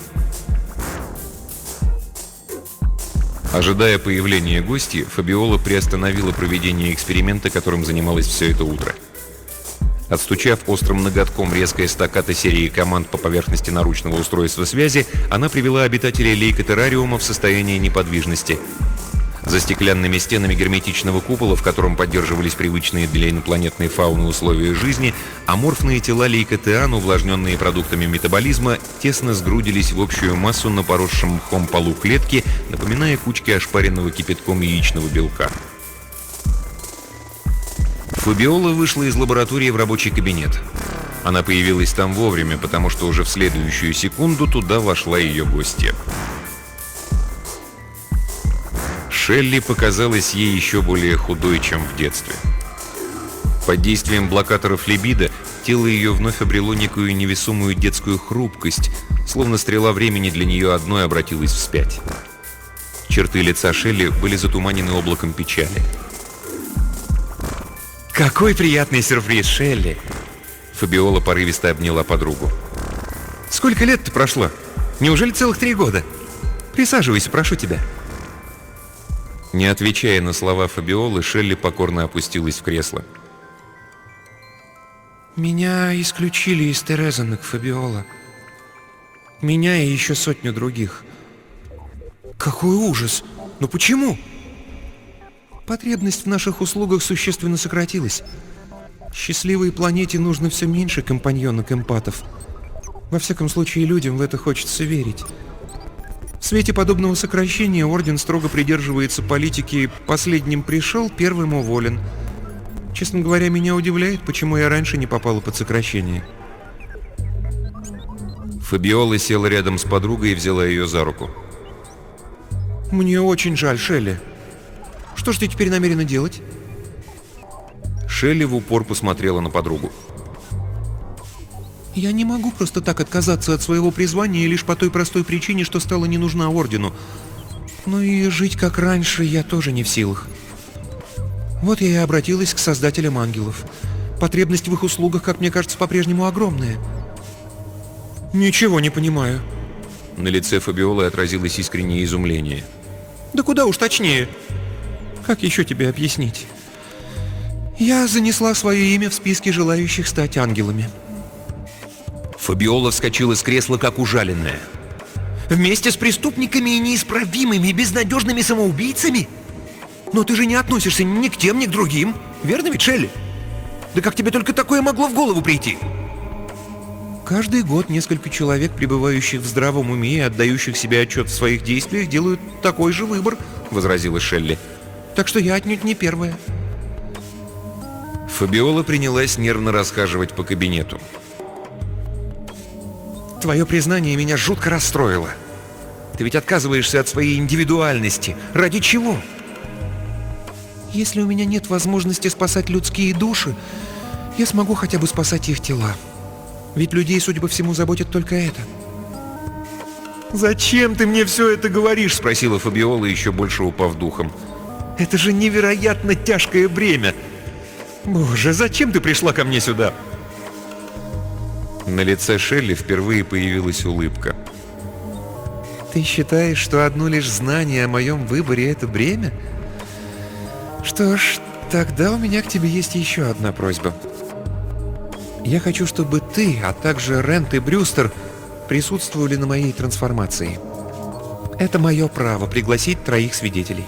Ожидая появления гостей, Фабиола приостановила проведение эксперимента, которым занималась все это утро. Отстучав острым ноготком резкое стаккато серии команд по поверхности наручного устройства связи, она привела обитателей лейкотеррариума в состояние неподвижности. За стеклянными стенами герметичного купола, в котором поддерживались привычные для инопланетной фауны условия жизни, аморфные тела лейкотеан, увлажненные продуктами метаболизма, тесно сгрудились в общую массу на поросшем мхом полу клетки, напоминая кучки ошпаренного кипятком яичного белка. Фабиола вышла из лаборатории в рабочий кабинет. Она появилась там вовремя, потому что уже в следующую секунду туда вошла ее гостья. Шелли показалась ей еще более худой, чем в детстве. Под действием блокаторов либидо тело ее вновь обрело некую невесомую детскую хрупкость, словно стрела времени для нее одной обратилась вспять. Черты лица Шелли были затуманены облаком печали. «Какой приятный сюрприз, Шелли!» Фабиола порывисто обняла подругу. «Сколько лет-то прошло? Неужели целых 3 года? Присаживайся, прошу тебя». Не отвечая на слова Фабиолы, Шелли покорно опустилась в кресло. «Меня исключили из Терезанок, Фабиола. Меня и еще 100 других». «Какой ужас! Но почему?» «Потребность в наших услугах существенно сократилась. Счастливой планете нужно все меньше компаньонок-эмпатов. Во всяком случае, людям в это хочется верить. В свете подобного сокращения Орден строго придерживается политики «последним пришел, первым уволен». Честно говоря, меня удивляет, почему я раньше не попала под сокращение». Фабиола села рядом с подругой и взяла ее за руку. «Мне очень жаль, Шелли. Что ж ты теперь намерена делать?» Шелли в упор посмотрела на подругу. Я не могу просто так отказаться от своего призвания лишь по той простой причине, что стала не нужна Ордену. Ну и жить как раньше я тоже не в силах. Вот я и обратилась к создателям ангелов. Потребность в их услугах, как мне кажется, по-прежнему огромная. Ничего не понимаю. На лице Фабиолы отразилось искреннее изумление. Да куда уж точнее. Как еще тебе объяснить? Я занесла свое имя в списке желающих стать ангелами. Фабиола вскочила с кресла, как ужаленная. Вместе с преступниками и неисправимыми, безнадежными самоубийцами? Но ты же не относишься ни к тем, ни к другим. Верно ведь, Шелли? Да как тебе только такое могло в голову прийти? Каждый год несколько человек, пребывающих в здравом уме и отдающих себе отчет в своих действиях, делают такой же выбор, возразила Шелли. Так что я отнюдь не первая. Фабиола принялась нервно расхаживать по кабинету. Твое признание меня жутко расстроило. Ты ведь отказываешься от своей индивидуальности. Ради чего? Если у меня нет возможности спасать людские души, я смогу хотя бы спасать их тела. Ведь людей, судя по всему, заботит только это. «Зачем ты мне все это говоришь?» — спросила Фабиола, еще больше упав духом. «Это же невероятно тяжкое бремя! Боже, зачем ты пришла ко мне сюда?» На лице Шелли впервые появилась улыбка. «Ты считаешь, что одно лишь знание о моем выборе — это бремя? Что ж, тогда у меня к тебе есть еще одна просьба. Я хочу, чтобы ты, а также Рент и Брюстер присутствовали на моей трансформации. Это мое право пригласить 3 свидетелей».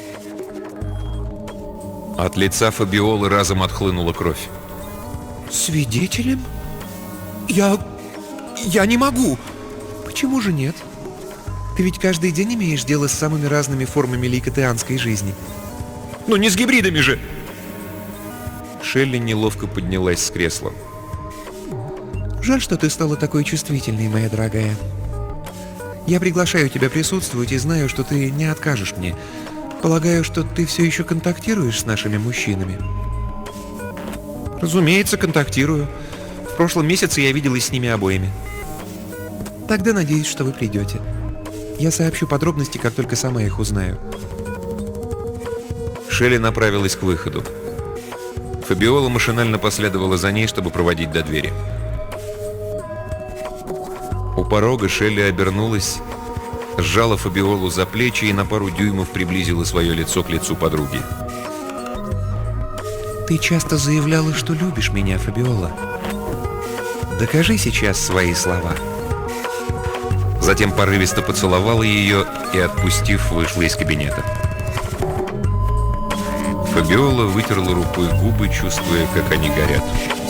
От лица Фабиолы разом отхлынула кровь. «Свидетелем? Я не могу!» «Почему же нет? Ты ведь каждый день имеешь дело с самыми разными формами лейкотеанской жизни. Но не с гибридами же!» Шелли неловко поднялась с кресла. «Жаль, что ты стала такой чувствительной, моя дорогая. Я приглашаю тебя присутствовать и знаю, что ты не откажешь мне. Полагаю, что ты все еще контактируешь с нашими мужчинами?» «Разумеется, контактирую. В прошлом месяце я виделась с ними обоими. Тогда надеюсь, что вы придете. Я сообщу подробности, как только сама их узнаю». Шелли направилась к выходу. Фабиола машинально последовала за ней, чтобы проводить до двери. У порога Шелли обернулась, сжала Фабиолу за плечи и на пару дюймов приблизила свое лицо к лицу подруги. «Ты часто заявляла, что любишь меня, Фабиола. Докажи сейчас свои слова». Затем порывисто поцеловала ее и, отпустив, вышла из кабинета. Фабиола вытерла рукой губы, чувствуя, как они горят.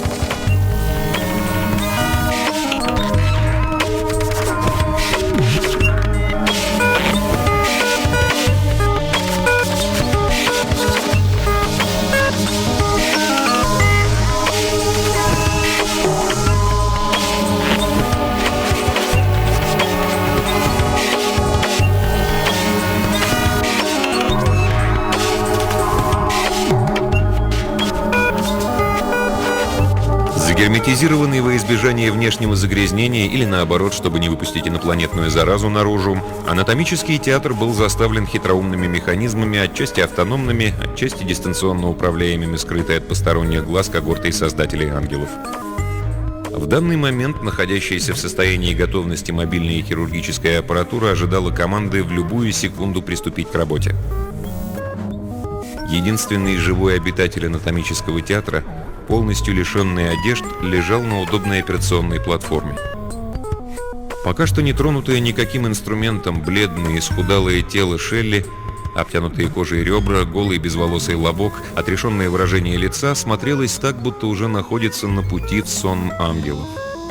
Герметизированный во избежание внешнего загрязнения или наоборот, чтобы не выпустить инопланетную заразу наружу, анатомический театр был заставлен хитроумными механизмами, отчасти автономными, отчасти дистанционно управляемыми, скрытой от посторонних глаз когортой создателей ангелов. В данный момент находящаяся в состоянии готовности мобильная и хирургическая аппаратура ожидала команды в любую секунду приступить к работе. Единственный живой обитатель анатомического театра, полностью лишенный одежд, лежал на удобной операционной платформе. Пока что не тронутое никаким инструментом бледное и исхудалое тело Шелли, обтянутые кожей ребра, голый безволосый лобок, отрешенное выражение лица смотрелось так, будто уже находится на пути в сон ангелов.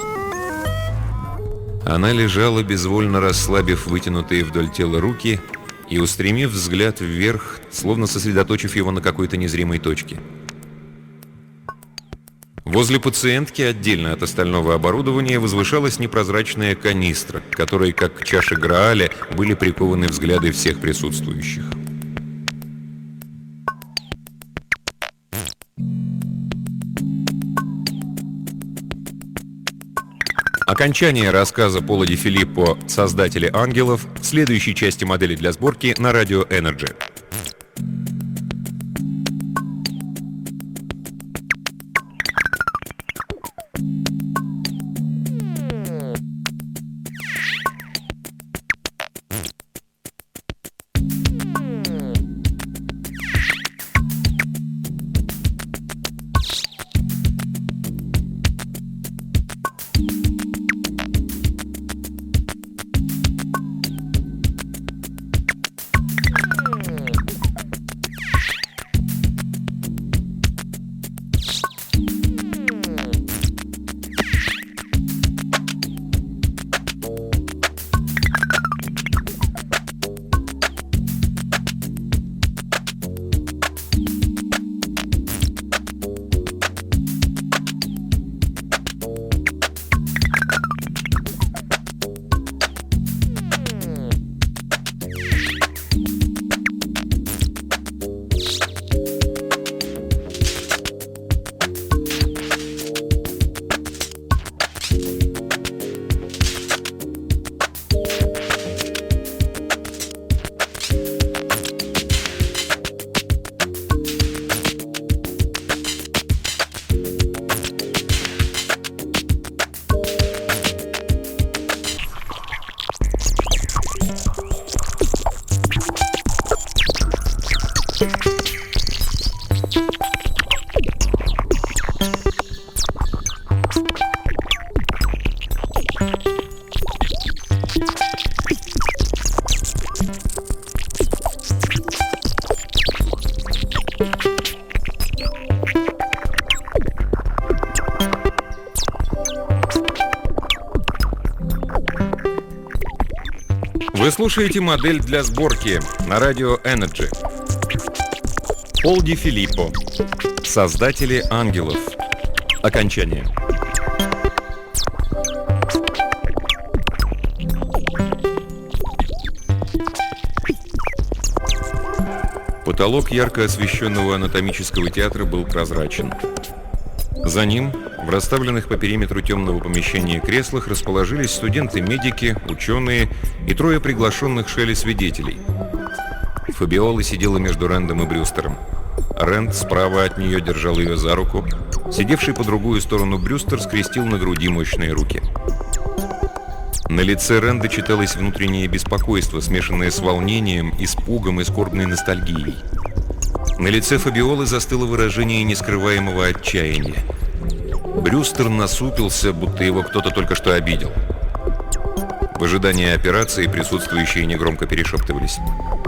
Она лежала, безвольно расслабив вытянутые вдоль тела руки и устремив взгляд вверх, словно сосредоточив его на какой-то незримой точке. Возле пациентки, отдельно от остального оборудования, возвышалась непрозрачная канистра, к которой, как к чаше Грааля, были прикованы взгляды всех присутствующих. Окончание рассказа Пола Ди Филиппо «Создатели ангелов» в следующей части модели для сборки на радио Energy. Вы слушаете модель для сборки на радио Energy. Пол Ди Филиппо. Создатели ангелов. Окончание. Потолок ярко освещенного анатомического театра был прозрачен. За ним, в расставленных по периметру темного помещения креслах, расположились студенты-медики, ученые и трое приглашенных Шелли свидетелей. Фабиола сидела между Рэндом и Брюстером. Рэнд справа от нее держал ее за руку. Сидевший по другую сторону Брюстер скрестил на груди мощные руки. На лице Рэнда читалось внутреннее беспокойство, смешанное с волнением, испугом и скорбной ностальгией. На лице Фабиолы застыло выражение нескрываемого отчаяния. Брюстер насупился, будто его кто-то только что обидел. В ожидании операции присутствующие негромко перешептывались.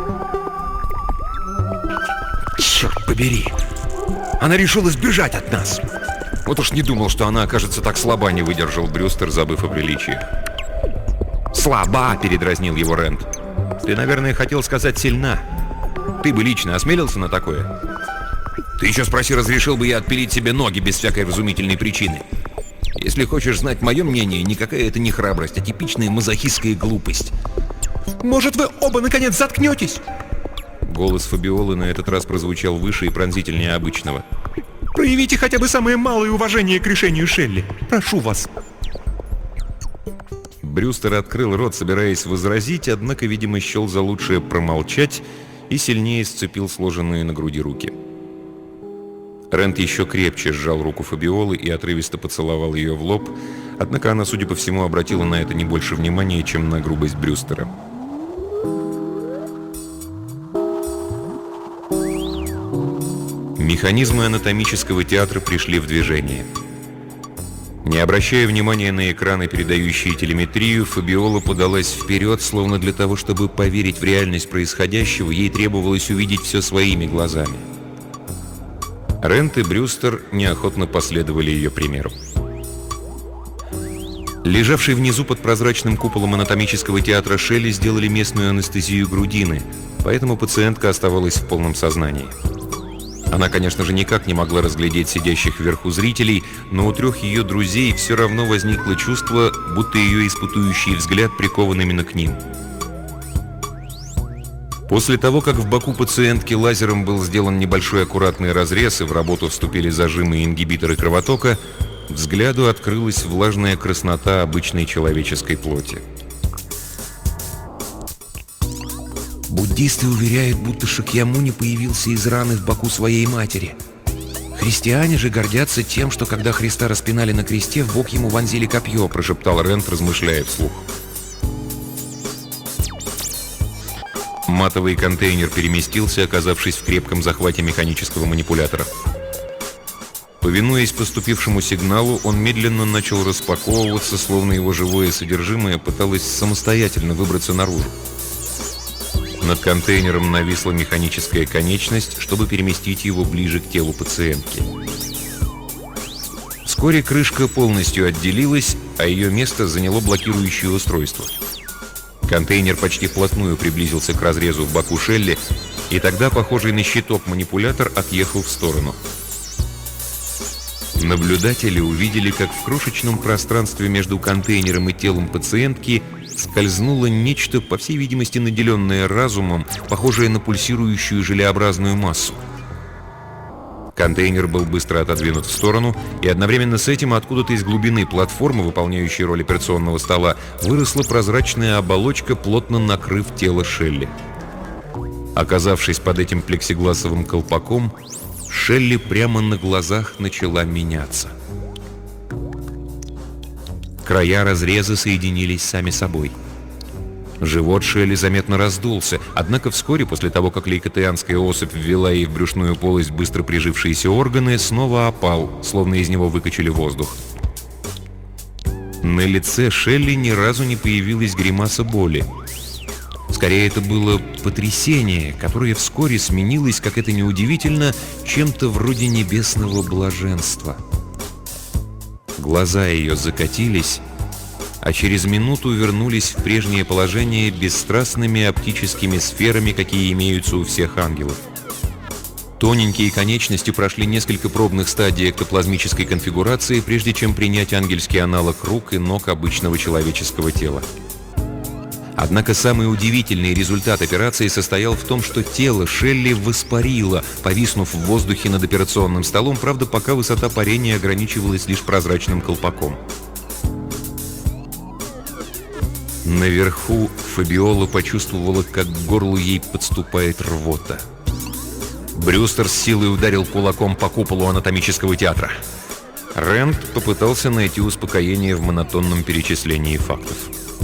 Черт побери! Она решила сбежать от нас! Вот уж не думал, что она окажется так слаба, не выдержал Брюстер, забыв о приличии. Слаба! — передразнил его Рэнд. Ты, наверное, хотел сказать сильна. Ты бы лично осмелился на такое? Ты еще спроси, разрешил бы я отпилить себе ноги без всякой вразумительной причины. Если хочешь знать мое мнение, никакая это не храбрость, а типичная мазохистская глупость. Может, вы оба наконец заткнетесь? Голос Фабиолы на этот раз прозвучал выше и пронзительнее обычного. Проявите хотя бы самое малое уважение к решению Шелли. Прошу вас. Брюстер открыл рот, собираясь возразить, однако, видимо, счел за лучшее промолчать и сильнее сцепил сложенные на груди руки. Рэнд еще крепче сжал руку Фабиолы и отрывисто поцеловал ее в лоб, однако она, судя по всему, обратила на это не больше внимания, чем на грубость Брюстера. Механизмы анатомического театра пришли в движение. Не обращая внимания на экраны, передающие телеметрию, Фабиола подалась вперед, словно для того, чтобы поверить в реальность происходящего, ей требовалось увидеть все своими глазами. Рэнд и Брюстер неохотно последовали ее примеру. Лежавший внизу под прозрачным куполом анатомического театра Шелли сделали местную анестезию грудины, поэтому пациентка оставалась в полном сознании. Она, конечно же, никак не могла разглядеть сидящих вверху зрителей, но у трех ее друзей все равно возникло чувство, будто ее испытующий взгляд прикован именно к ним. После того, как в боку пациентки лазером был сделан небольшой аккуратный разрез и в работу вступили зажимы и ингибиторы кровотока, взгляду открылась влажная краснота обычной человеческой плоти. Буддисты уверяют, будто Шакьямуни появился из раны в боку своей матери. Христиане же гордятся тем, что когда Христа распинали на кресте, в бок ему вонзили копье, Прошептал Рент, размышляя вслух. Матовый контейнер переместился, оказавшись в крепком захвате механического манипулятора. Повинуясь поступившему сигналу, он медленно начал распаковываться, словно его живое содержимое пыталось самостоятельно выбраться наружу. Над контейнером нависла механическая конечность, чтобы переместить его ближе к телу пациентки. Вскоре крышка полностью отделилась, а ее место заняло блокирующее устройство. Контейнер почти вплотную приблизился к разрезу в боку Шелли, и тогда похожий на щиток манипулятор отъехал в сторону. Наблюдатели увидели, как в крошечном пространстве между контейнером и телом пациентки скользнуло нечто, по всей видимости, наделенное разумом, похожее на пульсирующую желеобразную массу. Контейнер был быстро отодвинут в сторону, и одновременно с этим откуда-то из глубины платформы, выполняющей роль операционного стола, выросла прозрачная оболочка, плотно накрыв тело Шелли. Оказавшись под этим плексигласовым колпаком, Шелли прямо на глазах начала меняться. Края разреза соединились сами собой. Живот Шелли заметно раздулся, однако вскоре после того, как лейкотеанская особь ввела ей в брюшную полость быстро прижившиеся органы, снова опал, словно из него выкачали воздух. На лице Шелли ни разу не появилась гримаса боли. Скорее, это было потрясение, которое вскоре сменилось, как это неудивительно, чем-то вроде небесного блаженства. Глаза ее закатились, а через минуту вернулись в прежнее положение бесстрастными оптическими сферами, какие имеются у всех ангелов. Тоненькие конечности прошли несколько пробных стадий эктоплазмической конфигурации, прежде чем принять ангельский аналог рук и ног обычного человеческого тела. Однако самый удивительный результат операции состоял в том, что тело Шелли воспарило, повиснув в воздухе над операционным столом, правда, пока высота парения ограничивалась лишь прозрачным колпаком. Наверху Фабиола почувствовала, как к горлу ей подступает рвота. Брюстер с силой ударил кулаком по куполу анатомического театра. Рент попытался найти успокоение в монотонном перечислении фактов.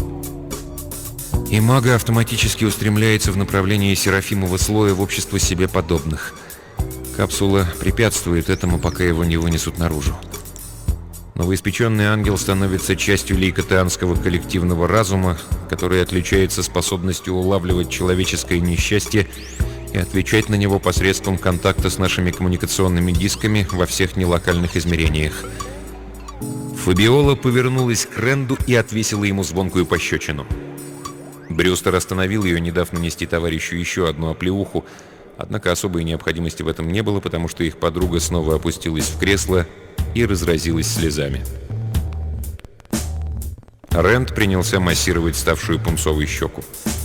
Имага автоматически устремляется в направлении Серафимова слоя в общество себе подобных. Капсула препятствует этому, пока его не вынесут наружу. Новоиспеченный ангел становится частью лейкотеанского коллективного разума, который отличается способностью улавливать человеческое несчастье и отвечать на него посредством контакта с нашими коммуникационными дисками во всех нелокальных измерениях. Фабиола повернулась к Ренду и отвесила ему звонкую пощечину. Брюстер остановил ее, не дав нанести товарищу еще одну оплеуху, однако особой необходимости в этом не было, потому что их подруга снова опустилась в кресло и разразилась слезами. Рэнд принялся массировать ставшую пунцовой щеку.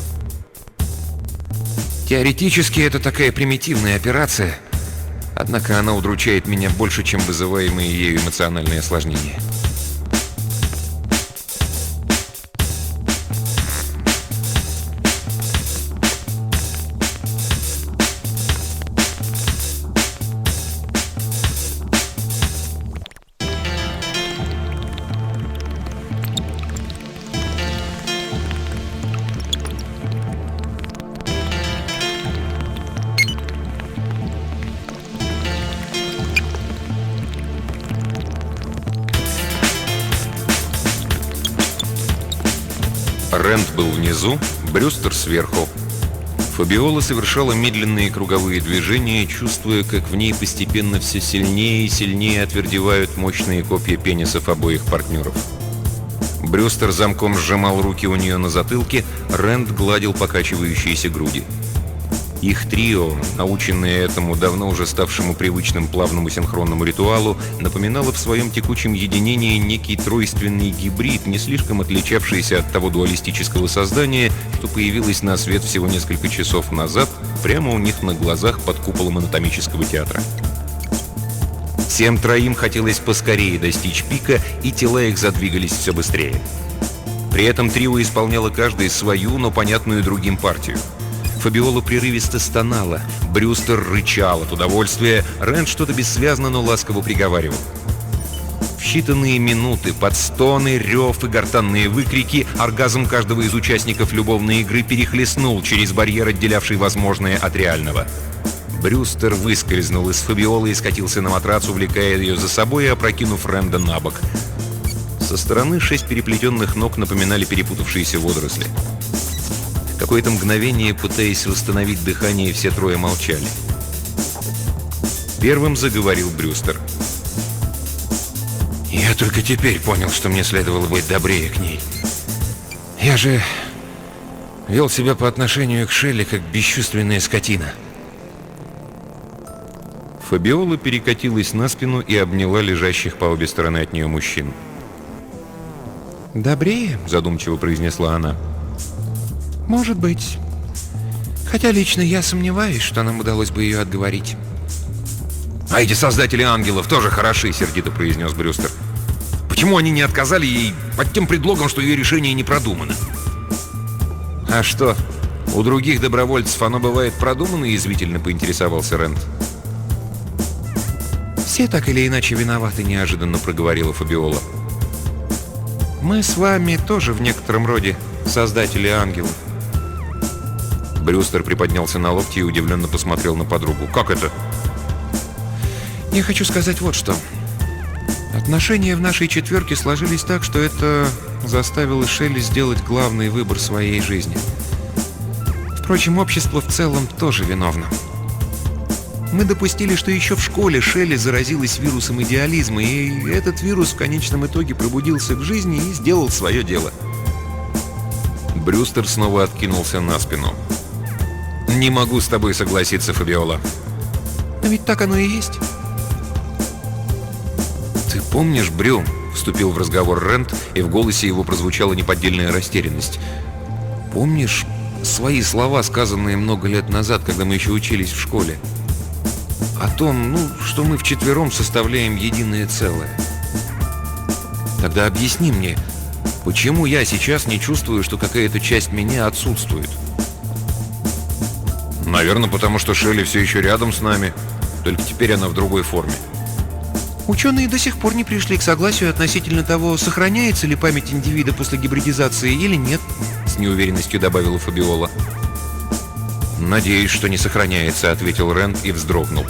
Теоретически это такая примитивная операция, однако она удручает меня больше, чем вызываемые ею эмоциональные осложнения. Рэнд был внизу, Брюстер сверху. Фабиола совершала медленные круговые движения, чувствуя, как в ней постепенно все сильнее и сильнее отвердевают мощные копья пенисов обоих партнеров. Брюстер замком сжимал руки у нее на затылке, Рэнд гладил покачивающиеся груди. Их трио, наученное этому давно уже ставшему привычным плавному синхронному ритуалу, напоминало в своем текучем единении некий тройственный гибрид, не слишком отличавшийся от того дуалистического создания, что появилось на свет всего несколько часов назад, прямо у них на глазах под куполом анатомического театра. Всем троим хотелось поскорее достичь пика, и тела их задвигались все быстрее. При этом трио исполняло каждый свою, но понятную другим партию. Фабиола прерывисто стонала, Брюстер рычал от удовольствия, Рэнд что-то бессвязно, но ласково приговаривал. В считанные минуты под стоны, рев и гортанные выкрики оргазм каждого из участников любовной игры перехлестнул через барьер, отделявший возможное от реального. Брюстер выскользнул из Фабиолы и скатился на матрац, увлекая ее за собой и опрокинув Рэнда на бок. Со стороны 6 переплетенных ног напоминали перепутавшиеся водоросли. Какое-то мгновение, пытаясь восстановить дыхание, все трое молчали. Первым заговорил Брюстер. Я только теперь понял, что мне следовало быть добрее к ней. Я же вел себя по отношению к Шелли как бесчувственная скотина. Фабиола перекатилась на спину и обняла лежащих по обе стороны от нее мужчин. «Добрее?» – задумчиво произнесла она. «Может быть. Хотя лично я сомневаюсь, что нам удалось бы ее отговорить». «А эти создатели ангелов тоже хороши», — сердито произнес Брюстер. «Почему они не отказали ей под тем предлогом, что ее решение не продумано?» «А что, у других добровольцев оно бывает продумано?» — язвительно поинтересовался Рэнд. «Все так или иначе виноваты», — неожиданно проговорила Фабиола. «Мы с вами тоже в некотором роде создатели ангелов». Брюстер приподнялся на локти и удивленно посмотрел на подругу. «Как это?» «Я хочу сказать вот что. Отношения в нашей четверке сложились так, что это заставило Шелли сделать главный выбор своей жизни. Впрочем, общество в целом тоже виновно. Мы допустили, что еще в школе Шелли заразилась вирусом идеализма, и этот вирус в конечном итоге пробудился к жизни и сделал свое дело». Брюстер снова откинулся на спину. «Не могу с тобой согласиться, Фабиола». «Но ведь так оно и есть». «Ты помнишь, Брю?» — вступил в разговор Рэнд, и в голосе его прозвучала неподдельная растерянность. «Помнишь свои слова, сказанные много лет назад, когда мы еще учились в школе? О том, что мы вчетвером составляем единое целое. Тогда объясни мне, почему я сейчас не чувствую, что какая-то часть меня отсутствует?» «Наверное, потому что Шелли все еще рядом с нами, только теперь она в другой форме». Ученые до сих пор не пришли к согласию относительно того, сохраняется ли память индивида после гибридизации или нет, с неуверенностью добавила Фабиола. «Надеюсь, что не сохраняется», — ответил Рэнд и вздрогнул.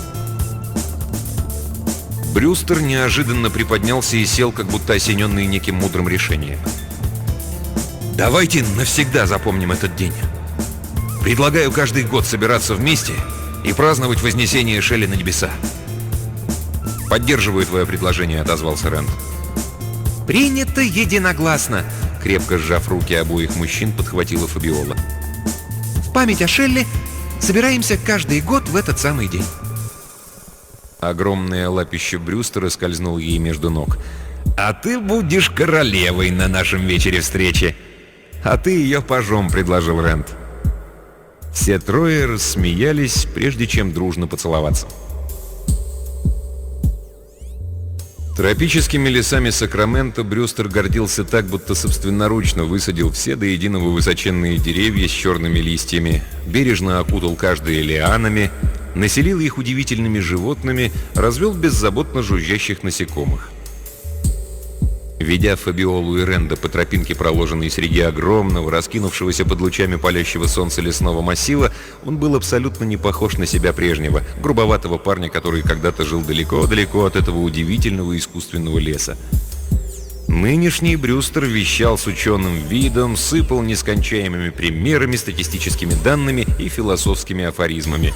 Брюстер неожиданно приподнялся и сел, как будто осененный неким мудрым решением. «Давайте навсегда запомним этот день. Предлагаю каждый год собираться вместе и праздновать вознесение Шелли на небеса». «Поддерживаю твое предложение», — отозвался Рэнд. «Принято единогласно», — крепко сжав руки обоих мужчин, подхватила Фабиола. «В память о Шелли собираемся каждый год в этот самый день». Огромное лапище Брюстера скользнуло ей между ног. «А ты будешь королевой на нашем вечере встречи. А ты ее пажом», — предложил Рэнд. Все трое рассмеялись, прежде чем дружно поцеловаться. Тропическими лесами Сакраменто Брюстер гордился так, будто собственноручно высадил все до единого высоченные деревья с черными листьями, бережно окутал каждое лианами, населил их удивительными животными, развел беззаботно жужжащих насекомых. Ведя Фабиолу и Рэнда по тропинке, проложенной среди огромного, раскинувшегося под лучами палящего солнца лесного массива, он был абсолютно не похож на себя прежнего, грубоватого парня, который когда-то жил далеко-далеко от этого удивительного искусственного леса. Нынешний Брюстер вещал с ученым видом, сыпал нескончаемыми примерами, статистическими данными и философскими афоризмами.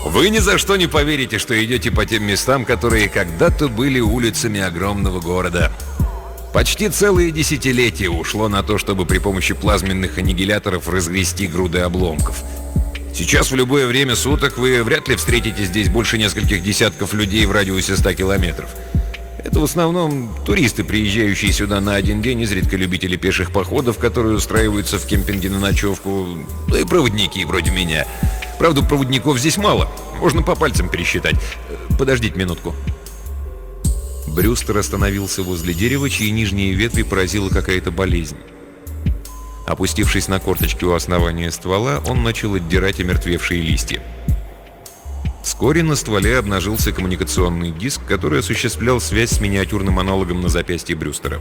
Вы ни за что не поверите, что идете по тем местам, которые когда-то были улицами огромного города. Почти целые десятилетия ушло на то, чтобы при помощи плазменных аннигиляторов разгрести груды обломков. Сейчас в любое время суток вы вряд ли встретите здесь больше нескольких десятков людей в радиусе 100 километров. Это в основном туристы, приезжающие сюда на один день, изредка любители пеших походов, которые устраиваются в кемпинге на ночевку, ну и проводники вроде меня. Правда, проводников здесь мало, можно по пальцам пересчитать. Подождите минутку. Брюстер остановился возле дерева, чьи нижние ветви поразила какая-то болезнь. Опустившись на корточки у основания ствола, он начал отдирать омертвевшие листья. Вскоре на стволе обнажился коммуникационный диск, который осуществлял связь с миниатюрным аналогом на запястье Брюстера.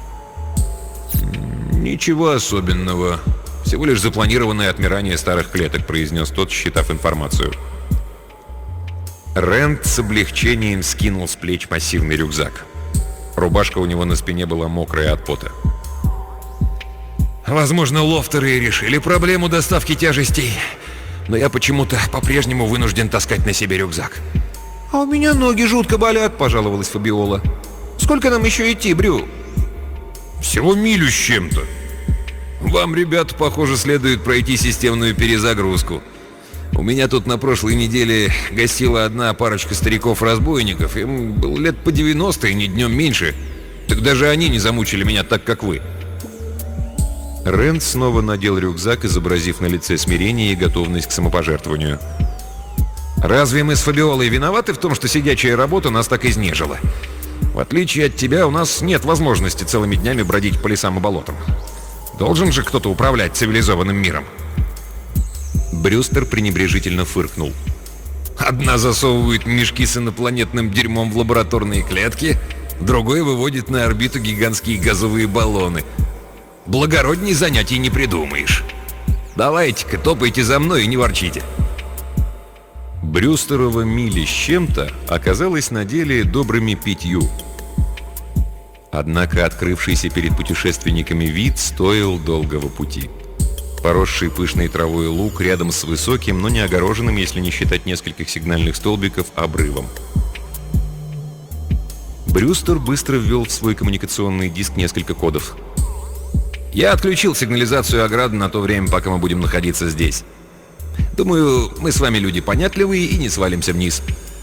«Ничего особенного. Всего лишь запланированное отмирание старых клеток», — произнес тот, считав информацию. Рэнд с облегчением скинул с плеч массивный рюкзак. Рубашка у него на спине была мокрая от пота. «Возможно, лофтеры и решили проблему доставки тяжестей, но я почему-то по-прежнему вынужден таскать на себе рюкзак». «А у меня ноги жутко болят», — пожаловалась Фабиола. «Сколько нам еще идти, Брю?» «Всего милю с чем-то. Вам, ребята, похоже, следует пройти системную перезагрузку. У меня тут на прошлой неделе гостила одна парочка стариков-разбойников. Им было лет по 90 и ни днем меньше. Так даже они не замучили меня так, как вы». Рэнд снова надел рюкзак, изобразив на лице смирение и готовность к самопожертвованию. «Разве мы с Фабиолой виноваты в том, что сидячая работа нас так изнежила? В отличие от тебя, у нас нет возможности целыми днями бродить по лесам и болотам. Должен же кто-то управлять цивилизованным миром». Брюстер пренебрежительно фыркнул. «Одна засовывает мешки с инопланетным дерьмом в лабораторные клетки, другой выводит на орбиту гигантские газовые баллоны. Благородней занятий не придумаешь. Давайте-ка топайте за мной и не ворчите». Брюстерова миля с чем-то оказалась на деле добрыми 5. Однако открывшийся перед путешественниками вид стоил долгого пути. Поросший пышной травой луг рядом с высоким, но не огороженным, если не считать нескольких сигнальных столбиков, обрывом. Брюстер быстро ввел в свой коммуникационный диск несколько кодов. «Я отключил сигнализацию ограды на то время, пока мы будем находиться здесь. Думаю, мы с вами люди понятливые и не свалимся вниз».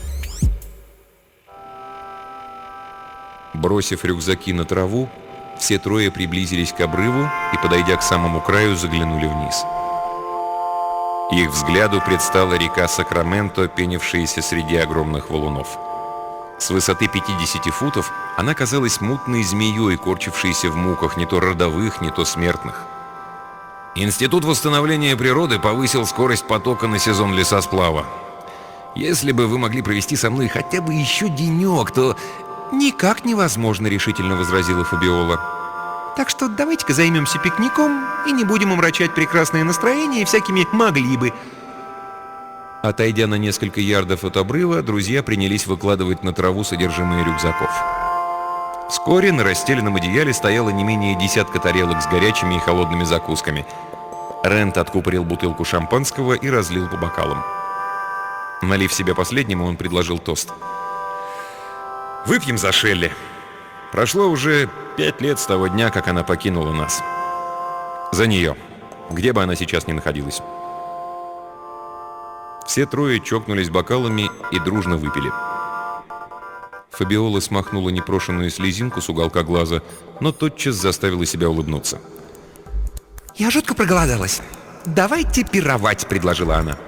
Бросив рюкзаки на траву, все трое приблизились к обрыву и, подойдя к самому краю, заглянули вниз. Их взгляду предстала река Сакраменто, пенившаяся среди огромных валунов. С высоты 50 футов она казалась мутной змеей, корчившейся в муках не то родовых, не то смертных. Институт восстановления природы повысил скорость потока на сезон лесосплава. Если бы вы могли провести со мной хотя бы еще денек, то... «Никак невозможно», — решительно возразила Фабиола. «Так что давайте-ка займемся пикником и не будем омрачать прекрасное настроение всякими «могли бы». Отойдя на несколько ярдов от обрыва, друзья принялись выкладывать на траву содержимое рюкзаков. Вскоре на расстеленном одеяле стояло не менее десятка тарелок с горячими и холодными закусками. Рэнд откупорил бутылку шампанского и разлил по бокалам. Налив себе последнему, он предложил тост. «Выпьем за Шелли. Прошло уже 5 лет с того дня, как она покинула нас. За нее, где бы она сейчас ни находилась». Все трое чокнулись бокалами и дружно выпили. Фабиола смахнула непрошенную слезинку с уголка глаза, но тотчас заставила себя улыбнуться. «Я жутко проголодалась. Давайте пировать», — предложила она.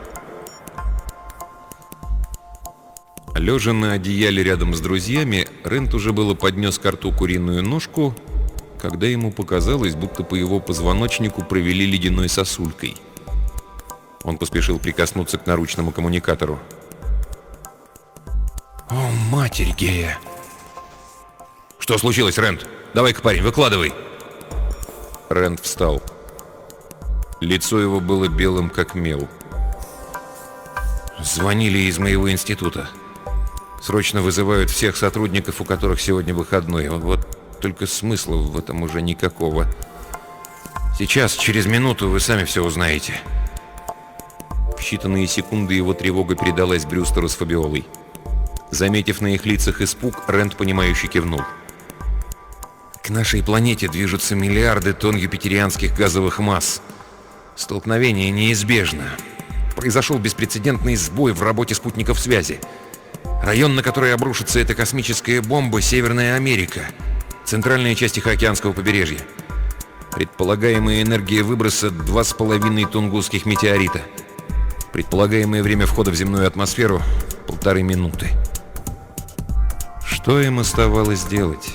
Лежа на одеяле рядом с друзьями, Рэнд уже было поднес ко рту куриную ножку, когда ему показалось, будто по его позвоночнику провели ледяной сосулькой. Он поспешил прикоснуться к наручному коммуникатору. «О, Матерь Гея!» «Что случилось, Рэнд? Давай-ка, парень, выкладывай!» Рэнд встал. Лицо его было белым, как мел. «Звонили из моего института. Срочно вызывают всех сотрудников, у которых сегодня выходной. Вот только смысла в этом уже никакого. Сейчас, через минуту, вы сами все узнаете». В считанные секунды его тревога передалась Брюстеру с Фабиолой. Заметив на их лицах испуг, Рэнд, понимающе кивнул. «К нашей планете движутся миллиарды тонн юпитерианских газовых масс. Столкновение неизбежно. Произошел беспрецедентный сбой в работе спутников связи. Район, на который обрушится эта космическая бомба — Северная Америка, центральная часть Тихоокеанского побережья. Предполагаемая энергия выброса — 2,5 тунгусских метеорита. Предполагаемое время входа в земную атмосферу — 1,5 минуты». Что им оставалось делать?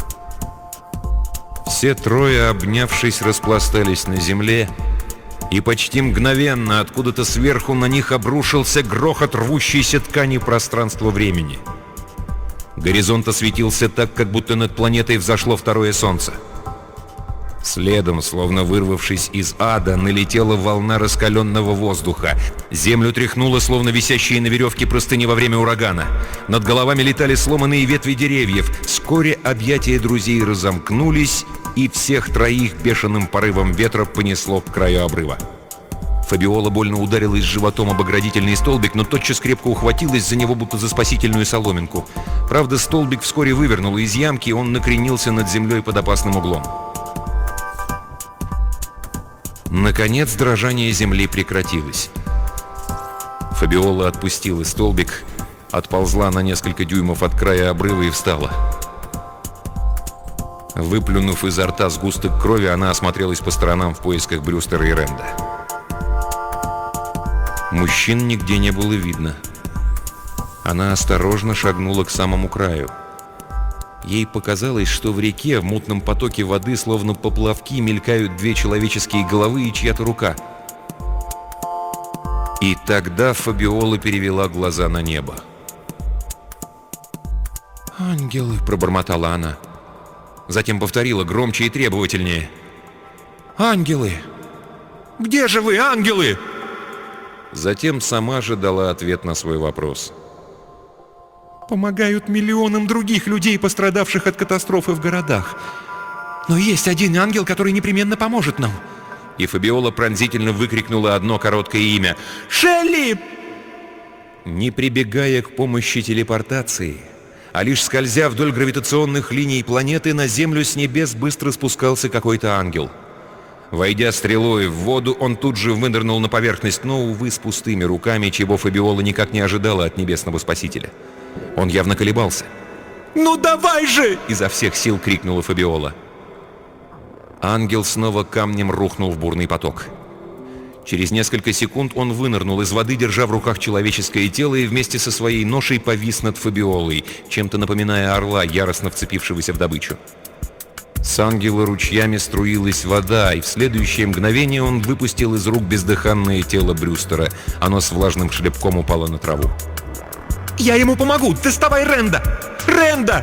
Все трое, обнявшись, распластались на земле, и почти мгновенно откуда-то сверху на них обрушился грохот рвущейся ткани пространства-времени. Горизонт осветился так, как будто над планетой взошло второе солнце. Следом, словно вырвавшись из ада, налетела волна раскаленного воздуха. Землю тряхнуло, словно висящие на веревке простыни во время урагана. Над головами летали сломанные ветви деревьев. Вскоре объятия друзей разомкнулись, и всех троих бешеным порывом ветра понесло к краю обрыва. Фабиола больно ударилась животом об оградительный столбик, но тотчас крепко ухватилась за него, будто за спасительную соломинку. Правда, столбик вскоре вывернуло из ямки, и он накренился над землей под опасным углом. Наконец, дрожание земли прекратилось. Фабиола отпустила столбик, отползла на несколько дюймов от края обрыва и встала. Выплюнув изо рта сгусток крови, она осмотрелась по сторонам в поисках Брюстера и Рэнда. Мужчин нигде не было видно. Она осторожно шагнула к самому краю. Ей показалось, что в реке, в мутном потоке воды, словно поплавки, мелькают две человеческие головы и чья-то рука. И тогда Фабиола перевела глаза на небо. «Ангелы!» — пробормотала она. Затем повторила громче и требовательнее. «Ангелы! Где же вы, ангелы?» Затем сама же дала ответ на свой вопрос. «Помогают миллионам других людей, пострадавших от катастрофы в городах. Но есть один ангел, который непременно поможет нам». И Фабиола пронзительно выкрикнула одно короткое имя. «Шелли!» Не прибегая к помощи телепортации, а лишь скользя вдоль гравитационных линий планеты, на Землю с небес быстро спускался какой-то ангел. Войдя стрелой в воду, он тут же вынырнул на поверхность, но, увы, с пустыми руками, чего Фабиола никак не ожидала от небесного спасителя. Он явно колебался. «Ну давай же!» — изо всех сил крикнула Фабиола. Ангел снова камнем рухнул в бурный поток. Через несколько секунд он вынырнул из воды, держа в руках человеческое тело, и вместе со своей ношей повис над Фабиолой, чем-то напоминая орла, яростно вцепившегося в добычу. С ангела ручьями струилась вода, и в следующее мгновение он выпустил из рук бездыханное тело Брюстера. Оно с влажным шлепком упало на траву. «Я ему помогу! Доставай Рэнда! Рэнда!»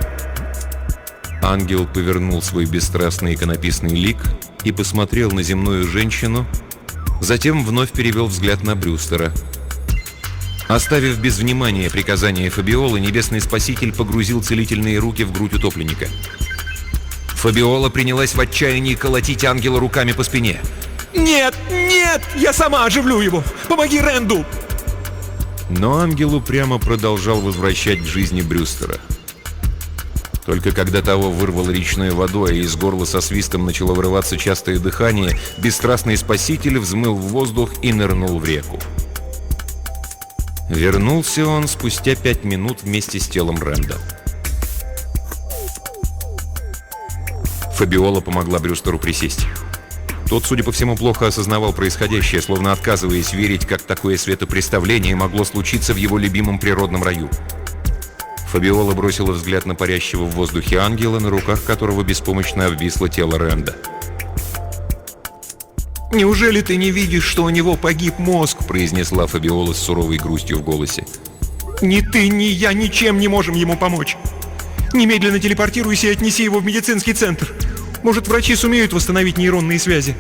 Ангел повернул свой бесстрастный иконописный лик и посмотрел на земную женщину, затем вновь перевел взгляд на Брюстера. Оставив без внимания приказание Фабиолы, небесный спаситель погрузил целительные руки в грудь утопленника. Фабиола принялась в отчаянии колотить ангела руками по спине. «Нет! Нет! Я сама оживлю его! Помоги Рэнду!» Но ангел упрямо продолжал возвращать к жизни Брюстера. Только когда того вырвало речной водой, а из горла со свистом начало вырываться частое дыхание, бесстрастный спаситель взмыл в воздух и нырнул в реку. Вернулся он спустя 5 минут вместе с телом Рэнда. Фабиола помогла Брюстеру присесть. Тот, судя по всему, плохо осознавал происходящее, словно отказываясь верить, как такое светопреставление могло случиться в его любимом природном раю. Фабиола бросила взгляд на парящего в воздухе ангела, на руках которого беспомощно обвисло тело Рэнда. «Неужели ты не видишь, что у него погиб мозг?» — произнесла Фабиола с суровой грустью в голосе. «Ни ты, ни я ничем не можем ему помочь. Немедленно телепортируйся и отнеси его в медицинский центр. Может, врачи сумеют восстановить нейронные связи».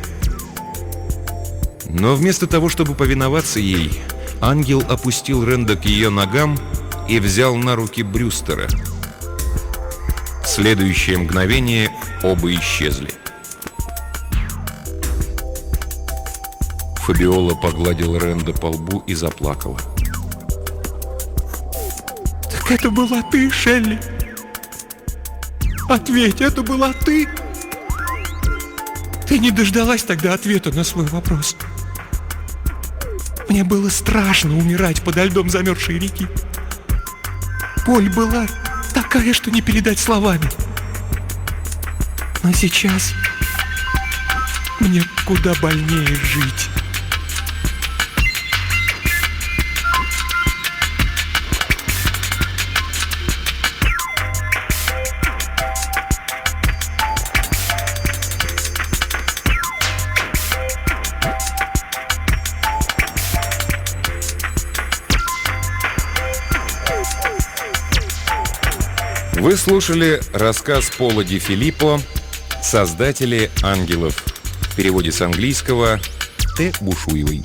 Но вместо того, чтобы повиноваться ей, ангел опустил Рэнда к ее ногам и взял на руки Брюстера. В следующее мгновение оба исчезли. Фабиола погладила Ренда по лбу и заплакала. Так это была ты, Шелли? Ответь, это была ты? Ты не дождалась тогда ответа на свой вопрос. Мне было страшно умирать подо льдом замерзшей реки. Боль была такая, что не передать словами. Но сейчас мне куда больнее жить. Вы слушали рассказ Пола Ди Филиппо «Создатели ангелов» в переводе с английского Т. Бушуевой.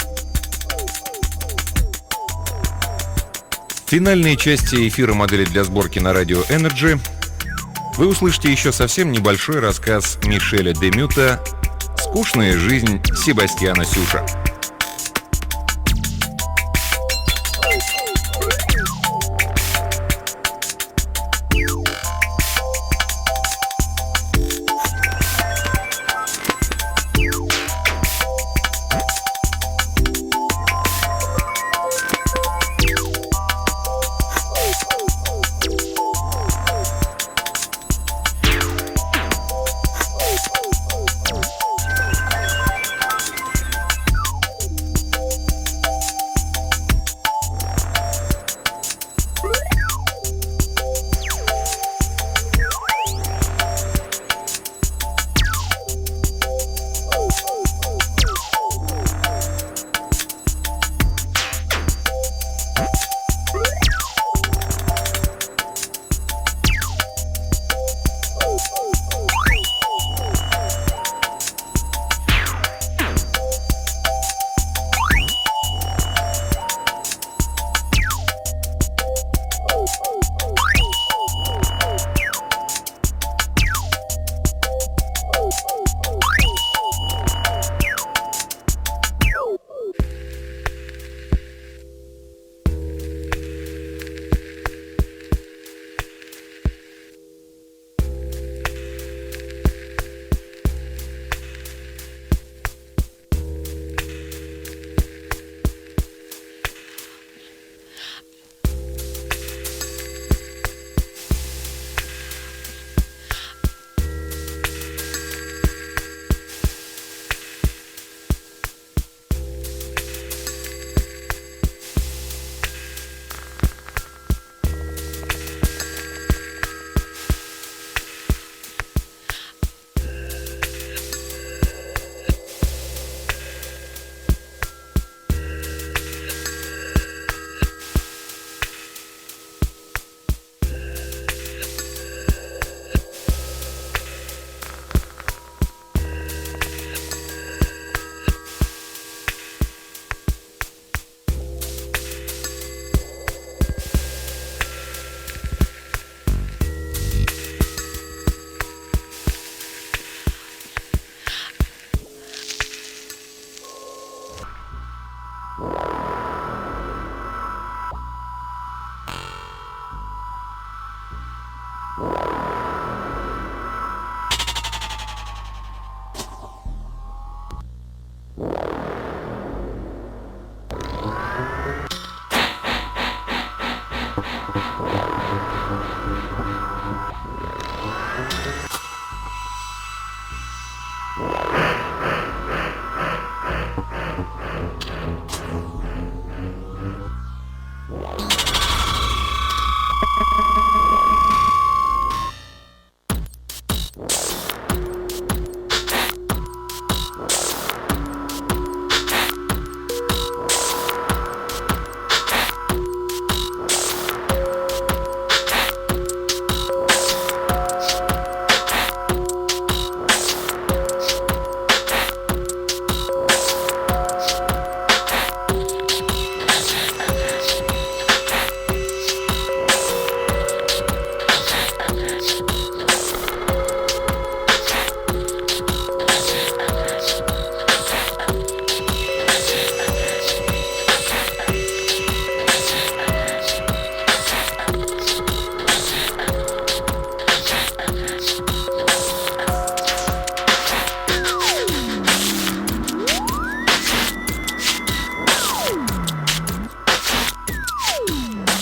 В финальной части эфира модели для сборки на радио Energy вы услышите еще совсем небольшой рассказ Мишеля Демюта «Скучная жизнь Себастьяна Сюша».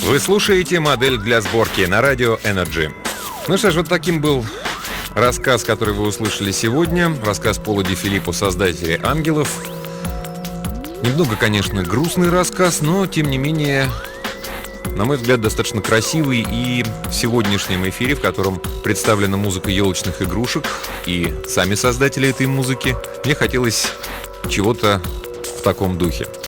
Вы слушаете «Модель для сборки» на радио Energy. Ну что ж, вот таким был рассказ, который вы услышали сегодня. Рассказ Пола Ди Филиппо, создателя «Ангелов». Немного, конечно, грустный рассказ, но, тем не менее, на мой взгляд, достаточно красивый. И в сегодняшнем эфире, в котором представлена музыка елочных игрушек и сами создатели этой музыки, мне хотелось чего-то в таком духе.